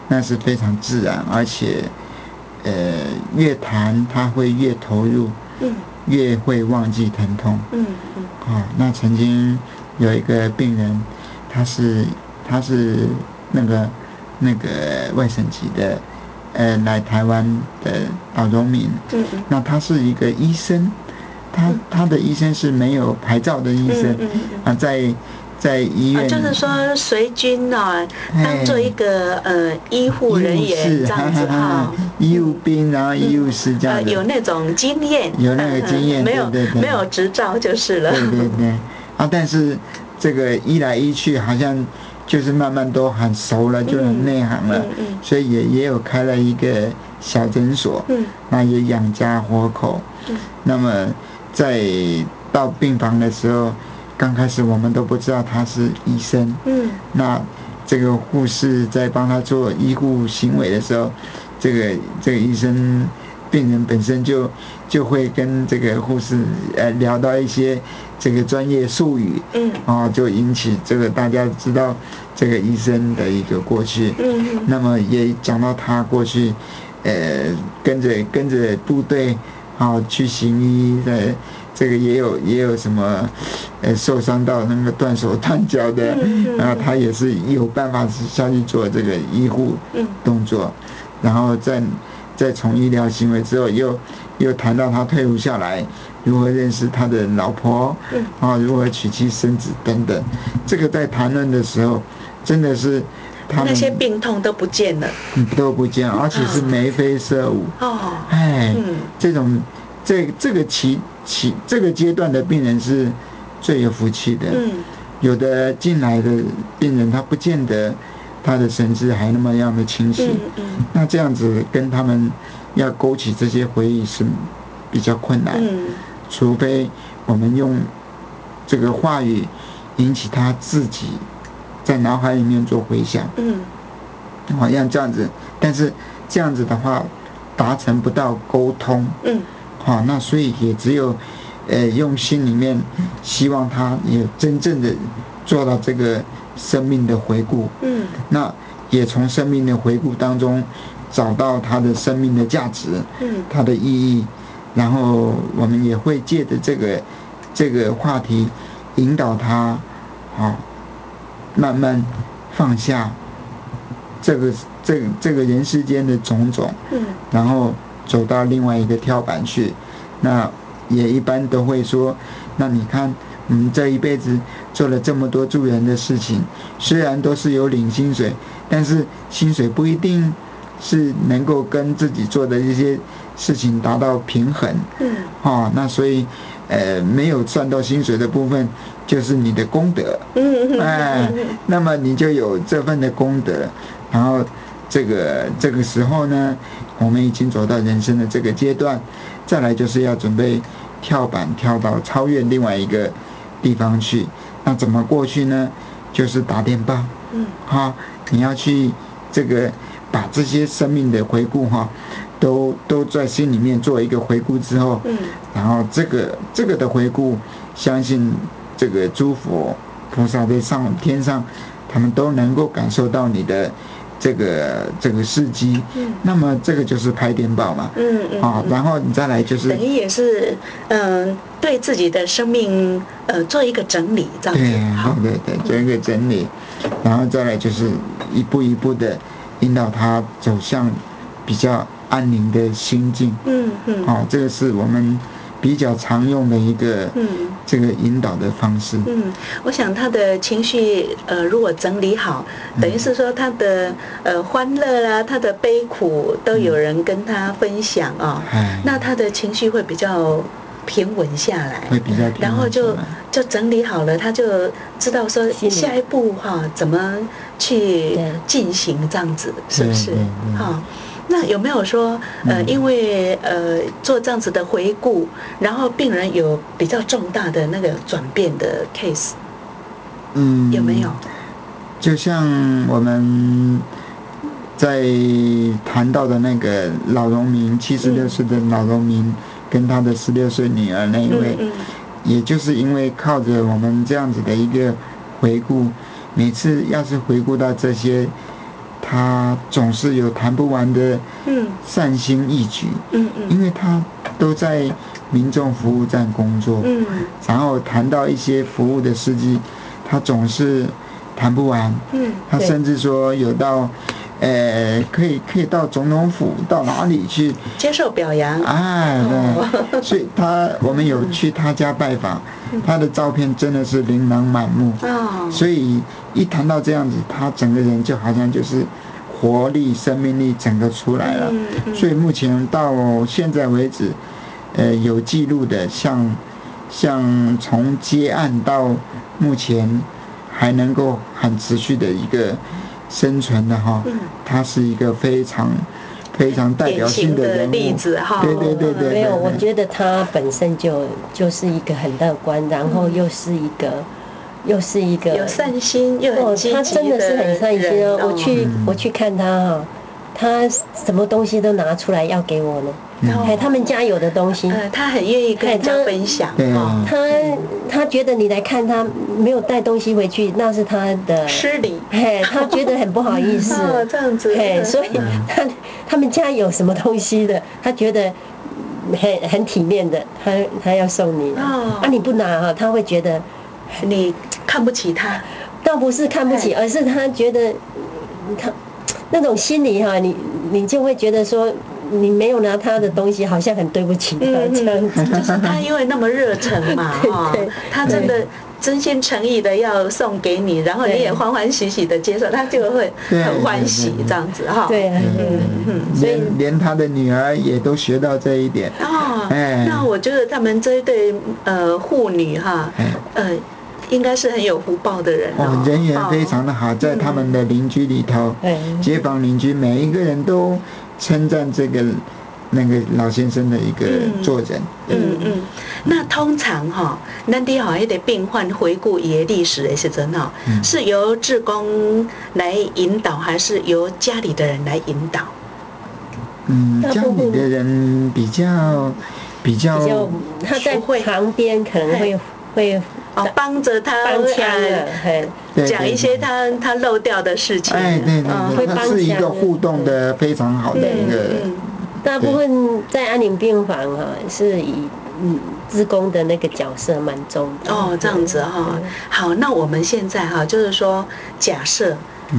那是非常自然，而且越谈他会越投入，越会忘记疼痛。那曾经有一个病人，他是那个外省籍的，来台湾的老农民。那他是一个医生，他的医生是没有牌照的医生，在医院， 就是说随军当做一个医护人员这样子医务兵，然后医务师这样的， 有那种经验， 有那个经验， 没有执照就是了。 对，但是这个医来医去，好像就是慢慢都很熟了，就很内行了，所以也有开了一个小诊所，那也养家活口。那么在到病房的时候，刚开始我们都不知道他是医生，那这个护士在帮他做医护行为的时候，这个医生病人本身就会跟这个护士聊到一些这个专业术语，就引起这个大家知道这个医生的一个过去，那么也讲到他过去跟着部队去行医的。这个也有什么受伤到那个断手断脚的，他也是有办法下去做这个医护动作，然后再从医疗行为之后又谈到他退伍下来如何认识他的老婆，如何娶妻生子等等，这个在谈论的时候真的是他们那些病痛都不见了， 而且是眉飞色舞。这种这个阶段的病人是最有福气的。有的进来的病人他不见得他的神志还那么样的清晰，那这样子跟他们要勾起这些回忆是比较困难，除非我们用这个话语引起他自己在脑海里面做回想，好像这样子，但是这样子的话达成不到沟通，那所以也只有用心里面希望他也真正的做到这个生命的回顾，那也从生命的回顾当中找到他的生命的价值，他的意义，然后我们也会借着这个话题引导他，慢慢放下这个人世间的种种，然后走到另外一个跳板去。那也一般都会说，那你看我们这一辈子做了这么多助人的事情，虽然都是有领薪水，但是薪水不一定是能够跟自己做的一些事情达到平衡，那所以没有赚到薪水的部分就是你的功德，那么你就有这份的功德，然后这个时候呢，我们已经走到人生的这个阶段，再来就是要准备跳板跳到超越另外一个地方去。那怎么过去呢？就是打电报，你要去这个把这些生命的回顾都在心里面做一个回顾之后，然后这个的回顾，相信这个诸佛菩萨在天上，他们都能够感受到你的这个事迹，那么这个就是拍电报嘛，然后你再来就是等于也是对自己的生命做一个整理，这样子。 对，做一个整理，然后再来就是一步一步的引导他走向比较安宁的心境，这个是我们比较常用的一个这个引导的方式。 我想他的情绪如果整理好，等于是说他的欢乐啦，他的悲苦都有人跟他分享那他的情绪会比较平稳下来， 会比较平稳下来， 然后就整理好了，他就知道说下一步怎么去进行，这样子是不是？那有没有说因为做这样子的回顾，然后病人有比较重大的那个转变的 case？有没有？ 就像我们在谈到的那个老农民，76岁的老农民跟他的16岁女儿那一位，也就是因为靠着我们这样子的一个回顾，每次要是回顾到这些他总是有谈不完的善心义举，因为他都在民众服务站工作，然后谈到一些服务的事迹，他总是谈不完，他甚至说有到可以到总统府到哪里去接受表扬， 对，所以我们有去他家拜访，他的照片真的是琳琅满目，所以一谈到这样子，他整个人就好像就是活力、生命力整个出来了。所以目前到现在为止，有记录的，像从接案到目前还能够很持续的一个生存的哈，他是一个非常代表性的人物， 例子哈。 对， 没有，我觉得他本身就是一个很乐观，然后又是一个有善心又很积极的人。 他真的是很善心哦。我去看他哈，他什么东西都拿出来要给我呢。他们家有的东西， 他很愿意跟人家分享。 他觉得你来看他没有带东西回去，那是他的失礼。 他觉得很不好意思。 这样子。 所以他们家有什么东西的，他觉得很体面的，他要送你。你不拿哈，他会觉得你看不起他。 倒不是看不起，而是他觉得他那种心理哈，你就会觉得说。你没有拿他的东西，好像很对不起他这样子。 就是他因为那么热忱嘛，他真的真心诚意的要送给你，然后你也欢欢喜喜的接受，他就会很欢喜这样子哈。 对， 所以连他的女儿也都学到这一点。 那我觉得他们这一对妇女哈，应该是很有福报的人人缘非常的好，在他们的邻居里头，街坊邻居每一个人都称赞那个老先生的一个做人。 那通常咱哋迄个病患回顾伊的历史的时阵是由志工来引导，还是由家里的人来引导？ 家里的人比较， 他在旁边可能会帮着他讲一些他漏掉的事情。 对，他是一个互动的非常好的一个。 大部分在安宁病房是以志工的那个角色蛮重的。 这样子好，那我们现在就是说，假设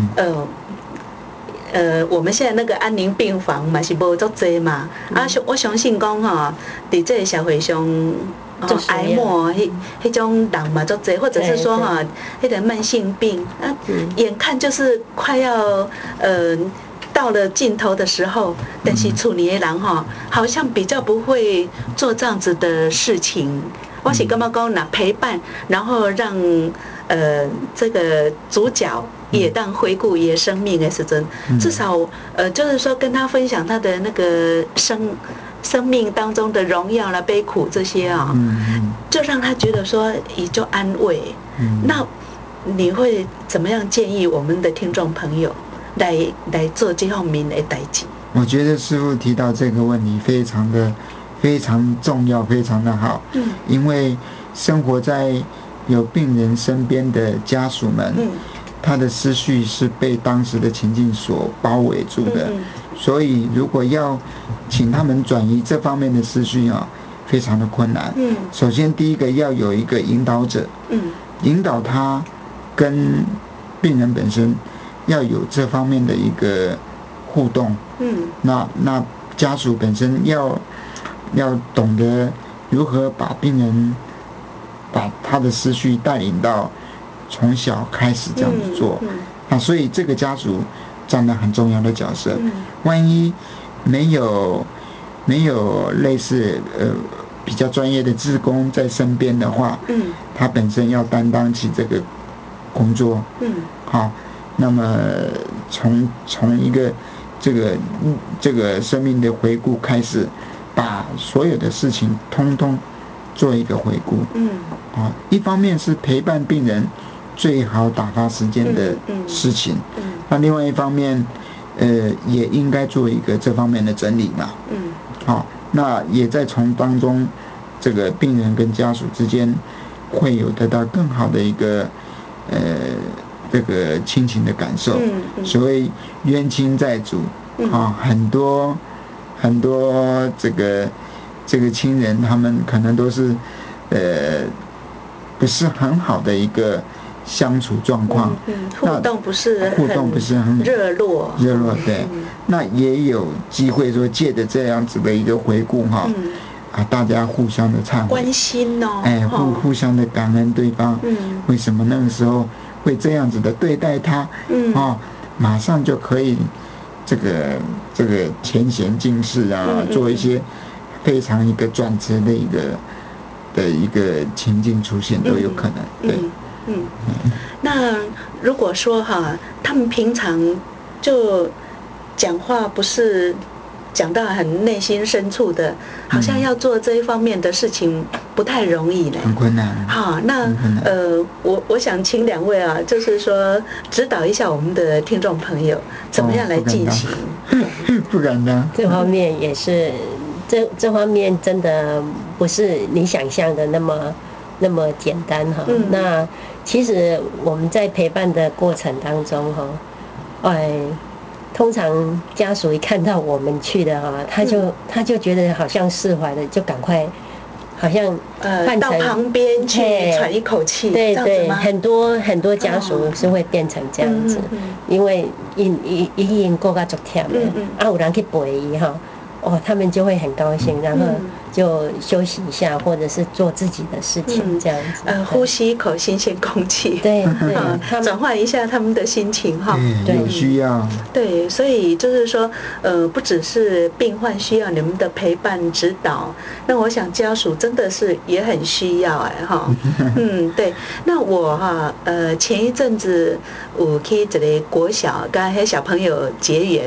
我们现在那个安宁病房嘛是无足多嘛，我相信讲在这个社会上。癌末迄种人嘛足多，或者是说迄个慢性病眼看就是快要到了尽头的时候，但是厝里的人好像比较不会做这样子的事情。我是感觉讲陪伴，然后让这个主角也当回顾伊的生命的时阵，至少就是说跟他分享他的那个生命当中的荣耀啦、悲苦这些就让他觉得说也就安慰。那你会怎么样建议我们的听众朋友来做这方面的代志？ 我觉得师父提到这个问题非常重要，非常的好。因为生活在有病人身边的家属们，他的思绪是被当时的情境所包围住的，所以如果要请他们转移这方面的思绪非常的困难。首先第一个要有一个引导者，引导他跟病人本身要有这方面的一个互动。那家属本身要懂得如何把病人把他的思绪带领到从小开始这样子做。所以这个家属占了很重要的角色。万一没有类似比较专业的志工在身边的话，他本身要担当起这个工作。好，那么从一个这个生命的回顾开始，把所有的事情通通做一个回顾。一方面是陪伴病人最好打发时间的事情，那另外一方面也应该做一个这方面的整理嘛。好，那也在从当中这个病人跟家属之间会有得到更好的一个这个亲情的感受。所谓冤亲债主很多这个亲人，他们可能都是不是很好的一个相处状况， 互动不是很热络， 对。那也有机会说借着这样子的一个回顾大家互相的忏悔关心互相的感恩对方，为什么那个时候会这样子的对待他，马上就可以这个前贤尽释做一些非常一个转折的一个情境出现都有可能，对。 那如果说他们平常就讲话不是讲到很内心深处的，好像要做这一方面的事情不太容易呢， 很困难。 那我想请2位就是说指导一下我们的听众朋友怎么样来进行。 不敢当。 这方面也是，这方面真的不是你想象的那么简单那其实我们在陪伴的过程当中通常家属一看到我们去的他就觉得好像释怀了，就赶快好像到旁边去喘一口气。 对，很多家属是会变成这样子，因为因过到足忝的，有人去陪伊他们就会很高兴，然后就休息一下，或者是做自己的事情，这样子。 呼吸一口新鲜空气， 对， 转换一下他们的心情对，有需要。 对，所以就是说，不只是病患需要你们的陪伴指导，那我想家属真的是也很需要对。那我前一阵子我去这里国小跟那些小朋友结缘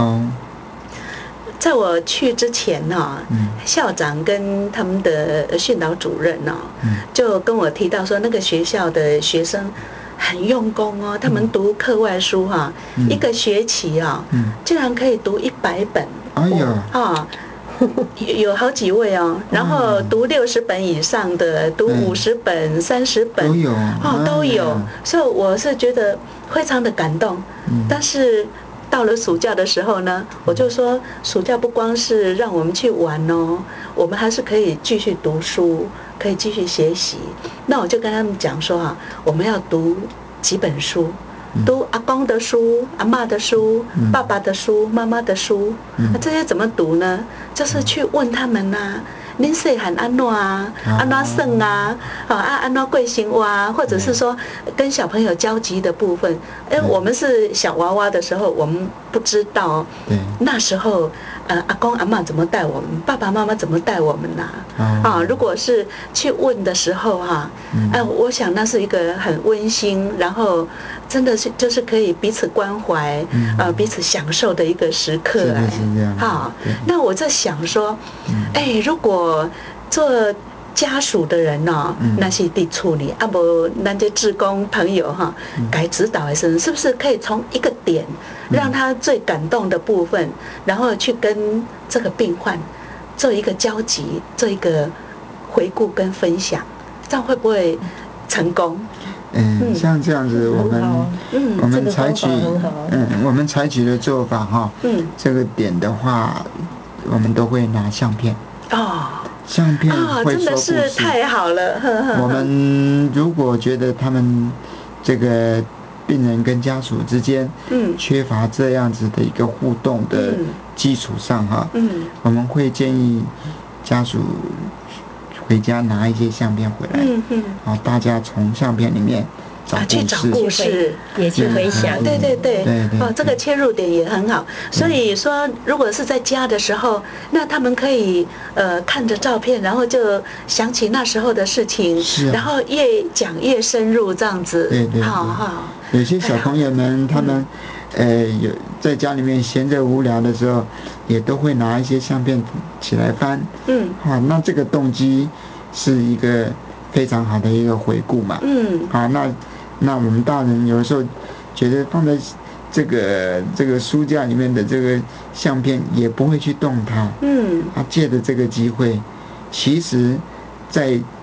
在我去之前校长跟他们的训导主任就跟我提到说，那个学校的学生很用功他们读课外书一个学期竟然可以读100本。 哎呦有好几位然后读60本以上的，读50本、30本都有，所以我是觉得非常的感动。但是到了暑假的时候呢，我就说暑假不光是让我们去玩我们还是可以继续读书，可以继续学习。那我就跟他们讲说我们要读几本书，读阿公的书、阿嬷的书、爸爸的书、妈妈的书。这些怎么读呢？就是去问他们恁细汉安怎安怎算安怎过生活，或者是说跟小朋友交集的部分。我们是小娃娃的时候，我们不知道那时候阿公阿嬷怎么带我们，爸爸妈妈怎么带我们如果是去问的时候我想那是一个很温馨，然后真的是就是可以彼此关怀彼此享受的一个时刻那我在想说如果做家属的人那是在处理不咱这志工朋友该指导的时候，是不是可以从一个点让他最感动的部分，然后去跟这个病患做一个交集，做一个回顾跟分享，这样会不会成功？ 像这样子我们采取我们采取的做法这个点的话，我们都会拿相片相片会说故事， 真的是太好了。 我们如果觉得他们这个病人跟家属之间缺乏这样子的一个互动的基础上我们会建议家属回家拿一些相片回来大家从相片里面去找故事， 也去回想， 对这个切入点也很好。所以说，如果是在家的时候，那他们可以看着照片，然后就想起那时候的事情，然后越讲越深入，这样子。 对，有些小朋友们他们有在家里面闲着无聊的时候，也都会拿一些相片起来翻。那这个动机是一个非常好的一个回顾嘛。那我们大人有时候觉得放在这个书架里面的这个相片也不会去动它。借着这个机会，其实在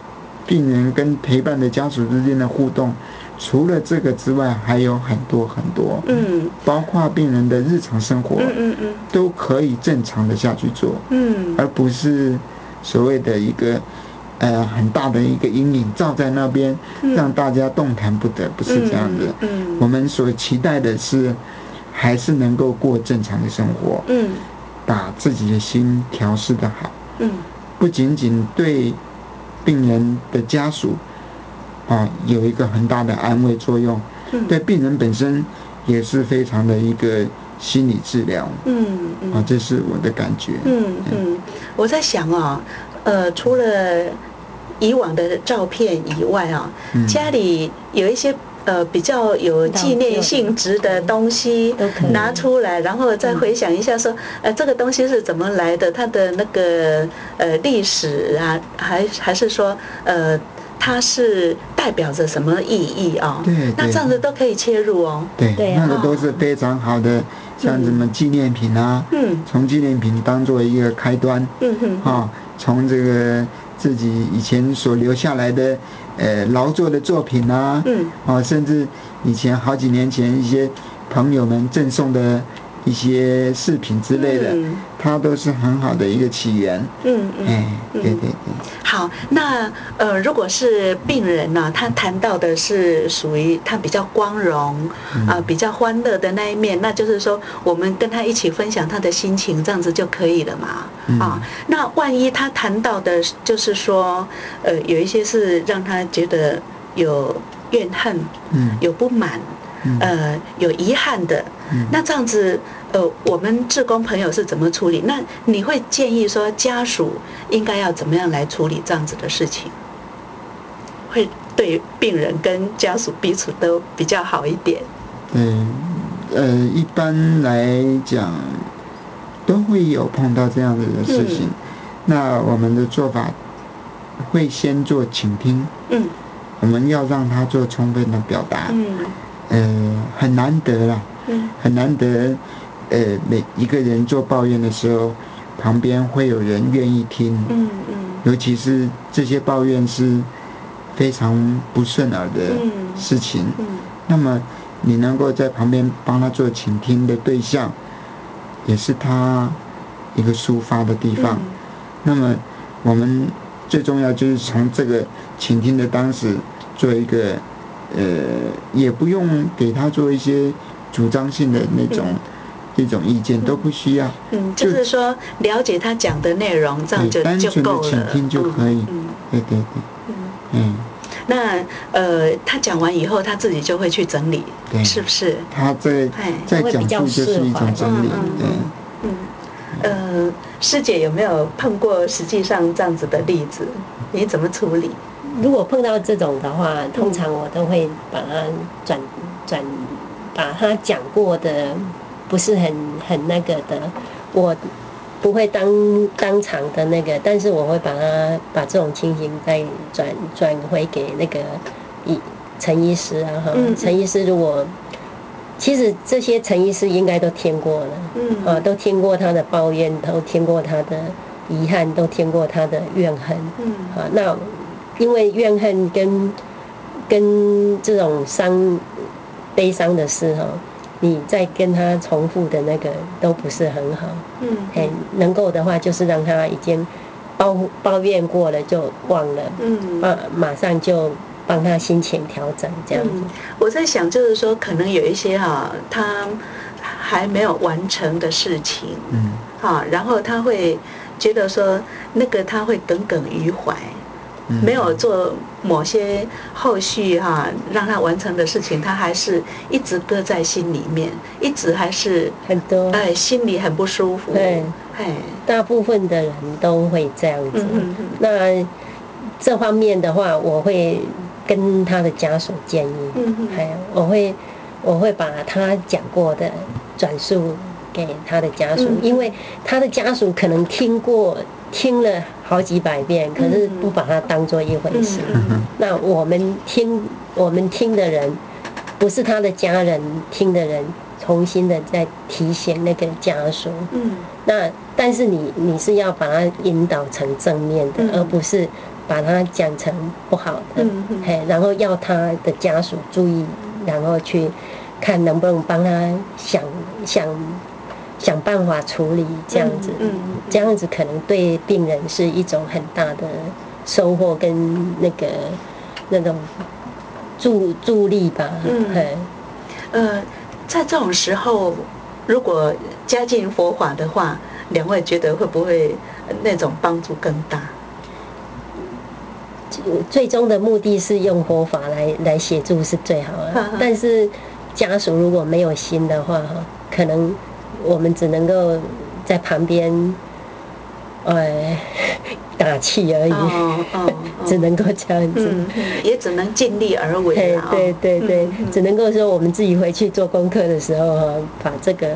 病人跟陪伴的家属之间的互动，除了这个之外，还有很多很多，包括病人的日常生活，都可以正常的下去做，而不是所谓的一个很大的一个阴影罩在那边，让大家动弹不得，不是这样子。我们所期待的是，还是能够过正常的生活，把自己的心调试得好，不仅仅对病人的家属有一个很大的安慰作用，对病人本身也是非常的一个心理治疗，这是我的感觉。 我在想除了以往的照片以外家里有一些比较有纪念性质的东西拿出来，然后再回想一下说，这个东西是怎么来的，它的那个历史啊，还是说它是代表着什么意义对， 那这样子都可以切入对，那个都是非常好的，像什么纪念品从纪念品当做一个开端，从这个自己以前所留下来的劳作的作品甚至以前好几年前一些朋友们赠送的一些饰品之类的，它都是很好的一个起源。对。 好，那如果是病人呢，他谈到的是属于他比较光荣比较欢乐的那一面，那就是说我们跟他一起分享他的心情，这样子就可以了嘛。那万一他谈到的就是说有一些是让他觉得有怨恨，有不满，有遗憾的，那这样子我们志工朋友是怎么处理？那你会建议说家属应该要怎么样来处理这样子的事情，会对病人跟家属彼此都比较好一点？ 一般来讲都会有碰到这样的事情，那我们的做法会先做倾听，我们要让他做充分的表达，很难得啦，很难得，每一个人做抱怨的时候，旁边会有人愿意听，尤其是这些抱怨是非常不顺耳的事情，那么你能够在旁边帮他做倾听的对象，也是他一个抒发的地方。那么我们最重要就是从这个倾听的当时做一个也不用给他做一些主张性的那种意见，都不需要。 就是说了解他讲的内容，这样就够了。 单纯的倾听就可以。对。 那他讲完以后，他自己就会去整理，是不是？ 他在讲述就是一种整理。 师姐有没有碰过实际上这样子的例子？你怎么处理？ 如果碰到这种的话，通常我都会把它把他讲过的不是很那个的，我不会当场的那个，但是我会把这种情形再转回给那个陈医师陈医师如果其实这些陈医师应该都听过了，都听过他的抱怨，都听过他的遗憾，都听过他的怨恨，那因为怨恨跟这种悲伤的事你再跟他重复的那个都不是很好，能够的话就是让他已经抱怨过了就忘了，马上就帮他心情调整这样子。 我在想就是说可能有一些他还没有完成的事情，然后他会觉得说那个他会耿耿于怀，没有做某些后续让他完成的事情，他还是一直搁在心里面，一直还是很多心里很不舒服。 大部分的人都会这样子。那这方面的话，我会跟他的家属建议，我会把他讲过的转述给他的家属，因为他的家属可能听了好几百遍，可是不把它当作一回事。那我们听的人，不是他的家人听的人，重新的再提醒那个家属。那但是你是要把它引导成正面的，而不是把它讲成不好的，然后要他的家属注意，然后去看能不能帮他想办法处理这样子，这样子可能对病人是一种很大的收获跟那种助力吧。 在这种时候，如果加进佛法的话，两位觉得会不会那种帮助更大？ 最终的目的是用佛法来协助是最好的，但是家属如果没有心的话，可能我们只能够在旁边打气而已，只能够这样子， 也只能尽力而为啦。 对，只能够说我们自己回去做功课的时候，把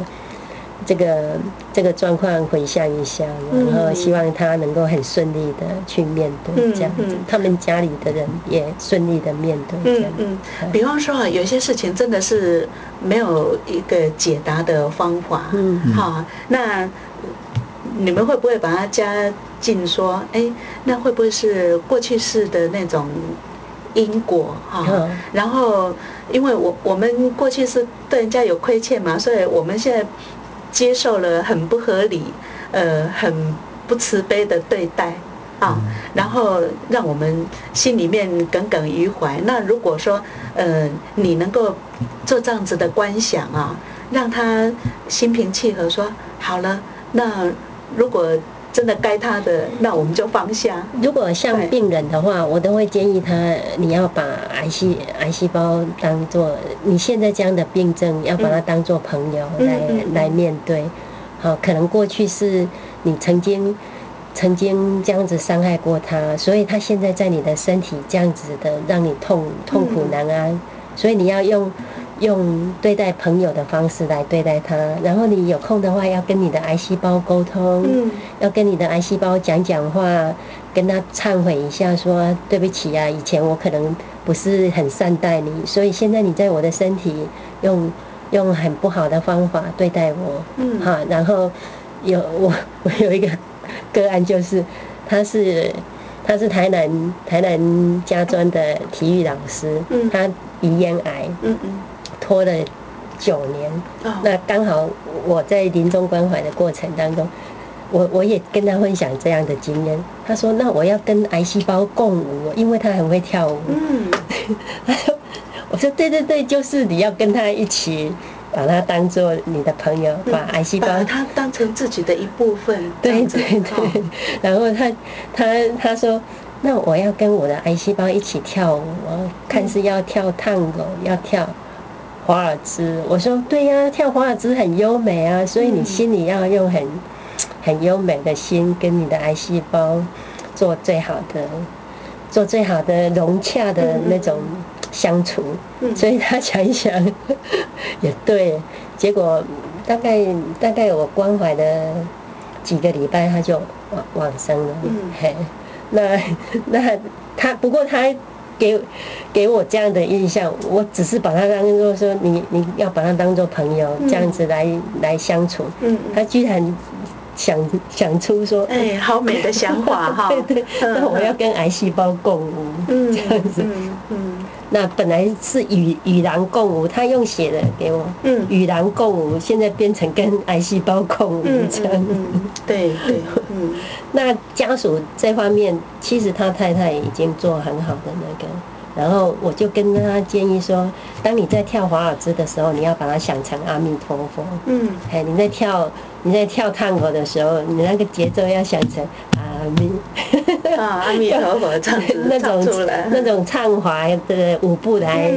这个状况回想一下，然后希望他能够很顺利的去面对，这样子，他们家里的人也顺利的面对，这样。 比方说啊，有些事情真的是没有一个解答的方法，好，那你们会不会把它加进说，那会不会是过去式的那种因果哈？然后，因为我们过去是对人家有亏欠嘛，所以我们现在接受了很不合理、很不慈悲的对待啊，然后让我们心里面耿耿于怀。那如果说你能够做这样子的观想啊，让他心平气和说好了，那如果真的该他的，那我们就放下。 如果像病人的话，我都会建议他，你要把癌细胞当做你现在这样的病症，要把它当做朋友来面对。好，可能过去是你曾经这样子伤害过他，所以他现在在你的身体这样子的让你痛苦难安，所以你要用对待朋友的方式来对待他，然后你有空的话要跟你的癌细胞沟通，要跟你的癌细胞讲话，跟他忏悔一下，说对不起啊，以前我可能不是很善待你，所以现在你在我的身体用很不好的方法对待我，然后我有一个个案，就是他是台南家专的体育老师，他鼻咽癌，拖了9年，那刚好我在临终关怀的过程当中，我也跟他分享这样的经验。他说：“那我要跟癌细胞共舞，因为他很会跳舞。”我说：“对，就是你要跟他一起，把他当做你的朋友，把癌细胞把他当成自己的一部分。” 对。然后他说：“那我要跟我的癌细胞一起跳舞，看是要跳探戈，要跳华尔兹。”我说：“对呀，跳华尔兹很优美啊，所以你心里要用很优美的心，跟你的癌细胞做最好的融洽的那种相处。”所以他想一想也对，结果大概我关怀的几个礼拜他就往生了。那不过他给我这样的印象，我只是把他当做说你要把他当做朋友，这样子来相处。他居然想出说， 好美的想法哈！ 对，那我要跟癌细胞共舞，这样子。那本来是与狼共舞，他用写的给我，与狼共舞，现在变成跟癌细胞共舞这样子。 对， 那家属这方面，其实他太太已经做很好的那个，然后我就跟他建议说，当你在跳华尔兹的时候，你要把它想成阿弥陀佛。你在跳探戈的时候，你那个节奏要想成阿弥陀佛这样子唱出来， 那种唱法的舞步来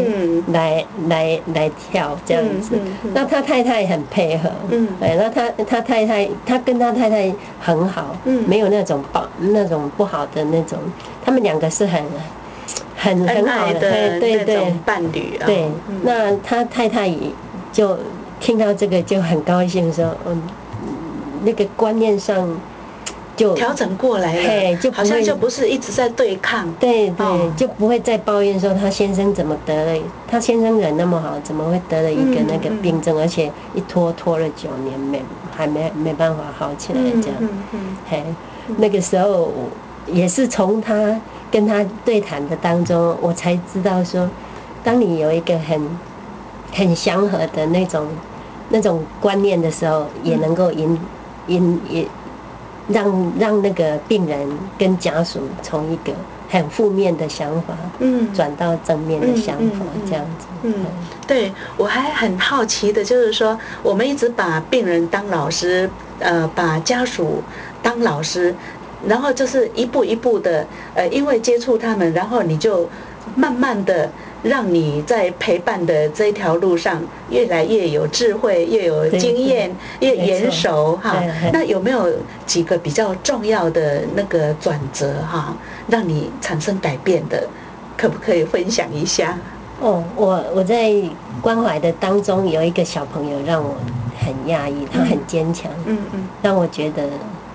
跳这样子。那他太太很配合，那他太太他跟他太太很好，没有那种不好的那种，他们两个是很好的那种伴侣。 对，那他太太就听到这个就很高兴，说那个观念上就调整过来了，好像就不是一直在对抗。 对，就不会再抱怨说他先生怎么得了，他先生人那么好，怎么会得了一个那个病症，而且一拖了9年还没办法好起来这样。那个时候也是从他跟他对谈的当中，我才知道说，当你有一个很祥和的那种观念的时候，也能够也让那个病人跟家属从一个很负面的想法，转到正面的想法，这样子。 对，我还很好奇的就是说，我们一直把病人当老师，把家属当老师，然后就是一步一步的，因为接触他们，然后你就慢慢的让你在陪伴的这一条路上越来越有智慧，越有经验，越圆熟哈。那有没有几个比较重要的那个转折哈，让你产生改变的？可不可以分享一下？ 我在关怀的当中有一个小朋友让我很讶异，他很坚强，让我觉得，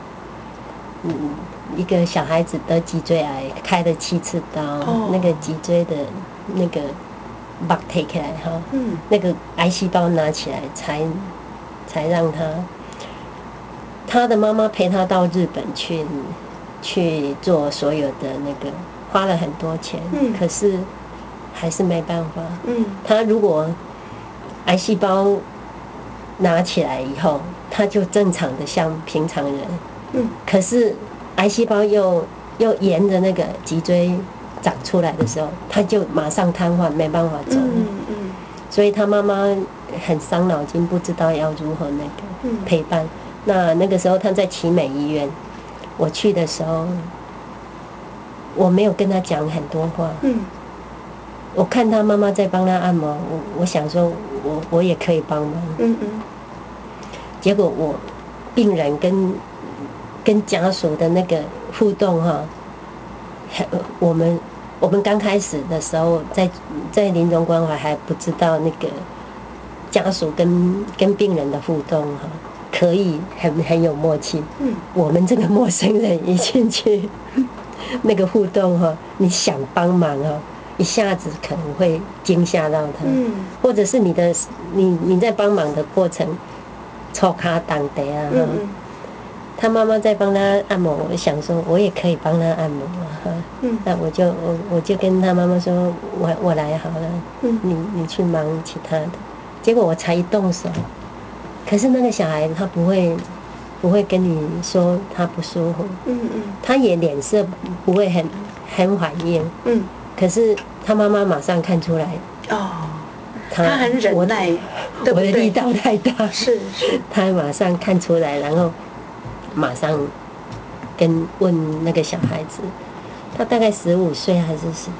一个小孩子得脊椎癌，开了7次刀，那个脊椎的那个把推起来哈，那个癌细胞拿起来才让他的妈妈陪他到日本去做所有的那个，花了很多钱，可是还是没办法。他如果癌细胞拿起来以后，他就正常的像平常人。可是癌细胞又沿着那个脊椎长出来的时候，他就马上瘫痪，没办法走。所以他妈妈很伤脑筋，不知道要如何那个陪伴。那个时候他在奇美医院，我去的时候，我没有跟他讲很多话。我看他妈妈在帮他按摩，我想说我也可以帮忙。结果病人跟家属的那个互动哈，我们刚开始的时候在临终关怀还不知道那个家属跟病人的互动哈，可以很有默契。我们这个陌生人一进去，那个互动哈，你想帮忙哈，一下子可能会惊吓到他，或者是你在帮忙的过程，抽卡挡得啊，他妈妈在帮他按摩，我想说我也可以帮他按摩哈，那我就跟他妈妈说，我来好了，你去忙其他的。结果我才一动手，可是那个小孩他不会跟你说他不舒服，他也脸色不会很反应，可是他妈妈马上看出来，他很忍耐，对不对？我的力道太大，是，他马上看出来，然后马上问那个小孩子，他大概15岁还是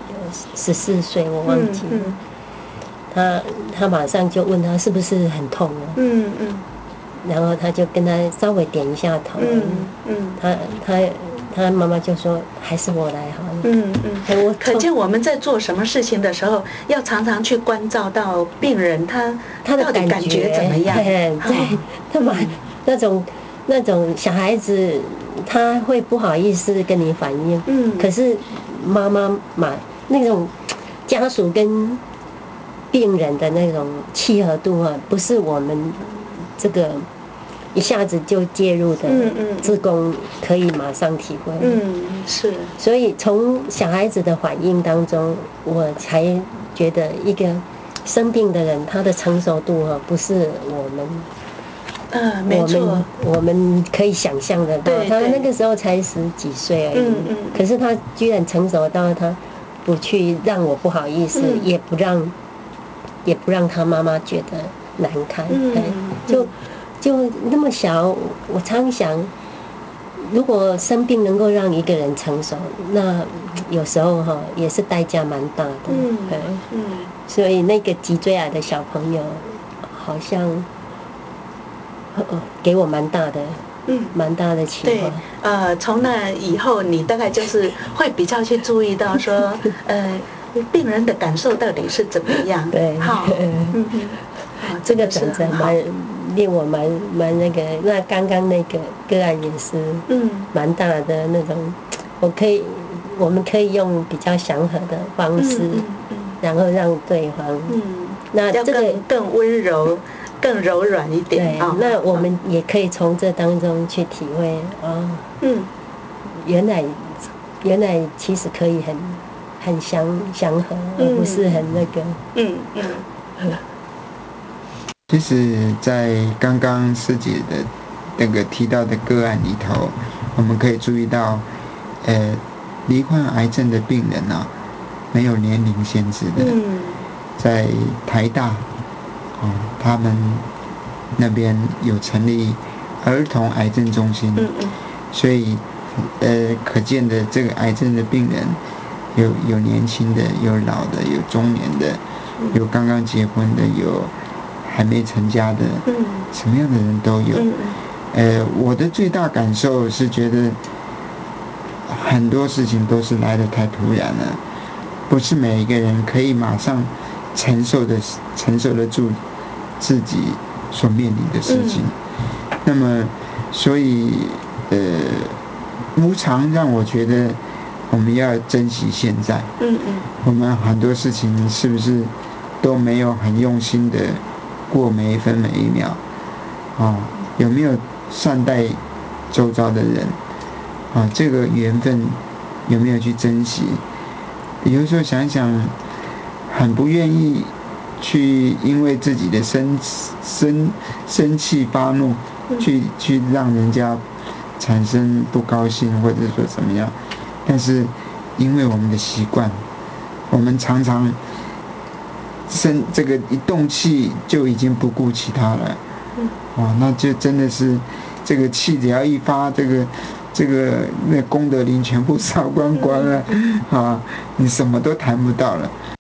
14岁，我忘记了。他马上就问他是不是很痛啊？然后他就跟他稍微点一下头，他妈妈就说还是我来好了。 可见我们在做什么事情的时候，要常常去关照到病人他的感觉怎么样。 对，他把那种小孩子他会不好意思跟你反映，可是妈妈嘛，那种家属跟病人的那种契合度啊，不是我们这个一下子就介入的志工可以马上体会。 是。 所以从小孩子的反应当中，我才觉得一个生病的人，他的成熟度啊，不是没错， 我们可以想象得到。他那个时候才10几岁而已，可是他居然成熟到他不去让我不好意思，也不让他妈妈觉得难堪，就那么小。我常想，如果生病能够让一个人成熟，那有时候哈也是代价蛮大的。所以那个脊椎癌的小朋友，好像给我蛮大的启发。 对，从那以后，你大概就是会比较去注意到说，病人的感受到底是怎么样。 对， 好， 这个转折令我蛮那个。那刚刚那个个案也是，蛮大的那种。我们可以用比较祥和的方式，然后让对方，那这个更温柔。更柔软一点。 对，那我们也可以从这当中去体会原来原来其实可以很祥和，而不是很那个。 其实，在刚刚师姐的那个提到的个案里头，我们可以注意到，罹患癌症的病人啊，没有年龄限制的。在台大，他们那边有成立儿童癌症中心，所以，可见的这个癌症的病人，有年轻的，有老的，有中年的，有刚刚结婚的，有还没成家的，什么样的人都有。我的最大感受是觉得很多事情都是来得太突然了，不是每一个人可以马上承受得住自己所面临的事情。那么，所以无常让我觉得我们要珍惜现在。我们很多事情是不是都没有很用心的过每一分每一秒？有没有善待周遭的人？这个缘分有没有去珍惜？有的时候想想，很不愿意去因为自己的生气发怒，去让人家产生不高兴，或者说怎么样。但是因为我们的习惯，我们常常这个一动气就已经不顾其他了。那就真的是这个气只要一发，那功德林全部烧光光了，你什么都谈不到了。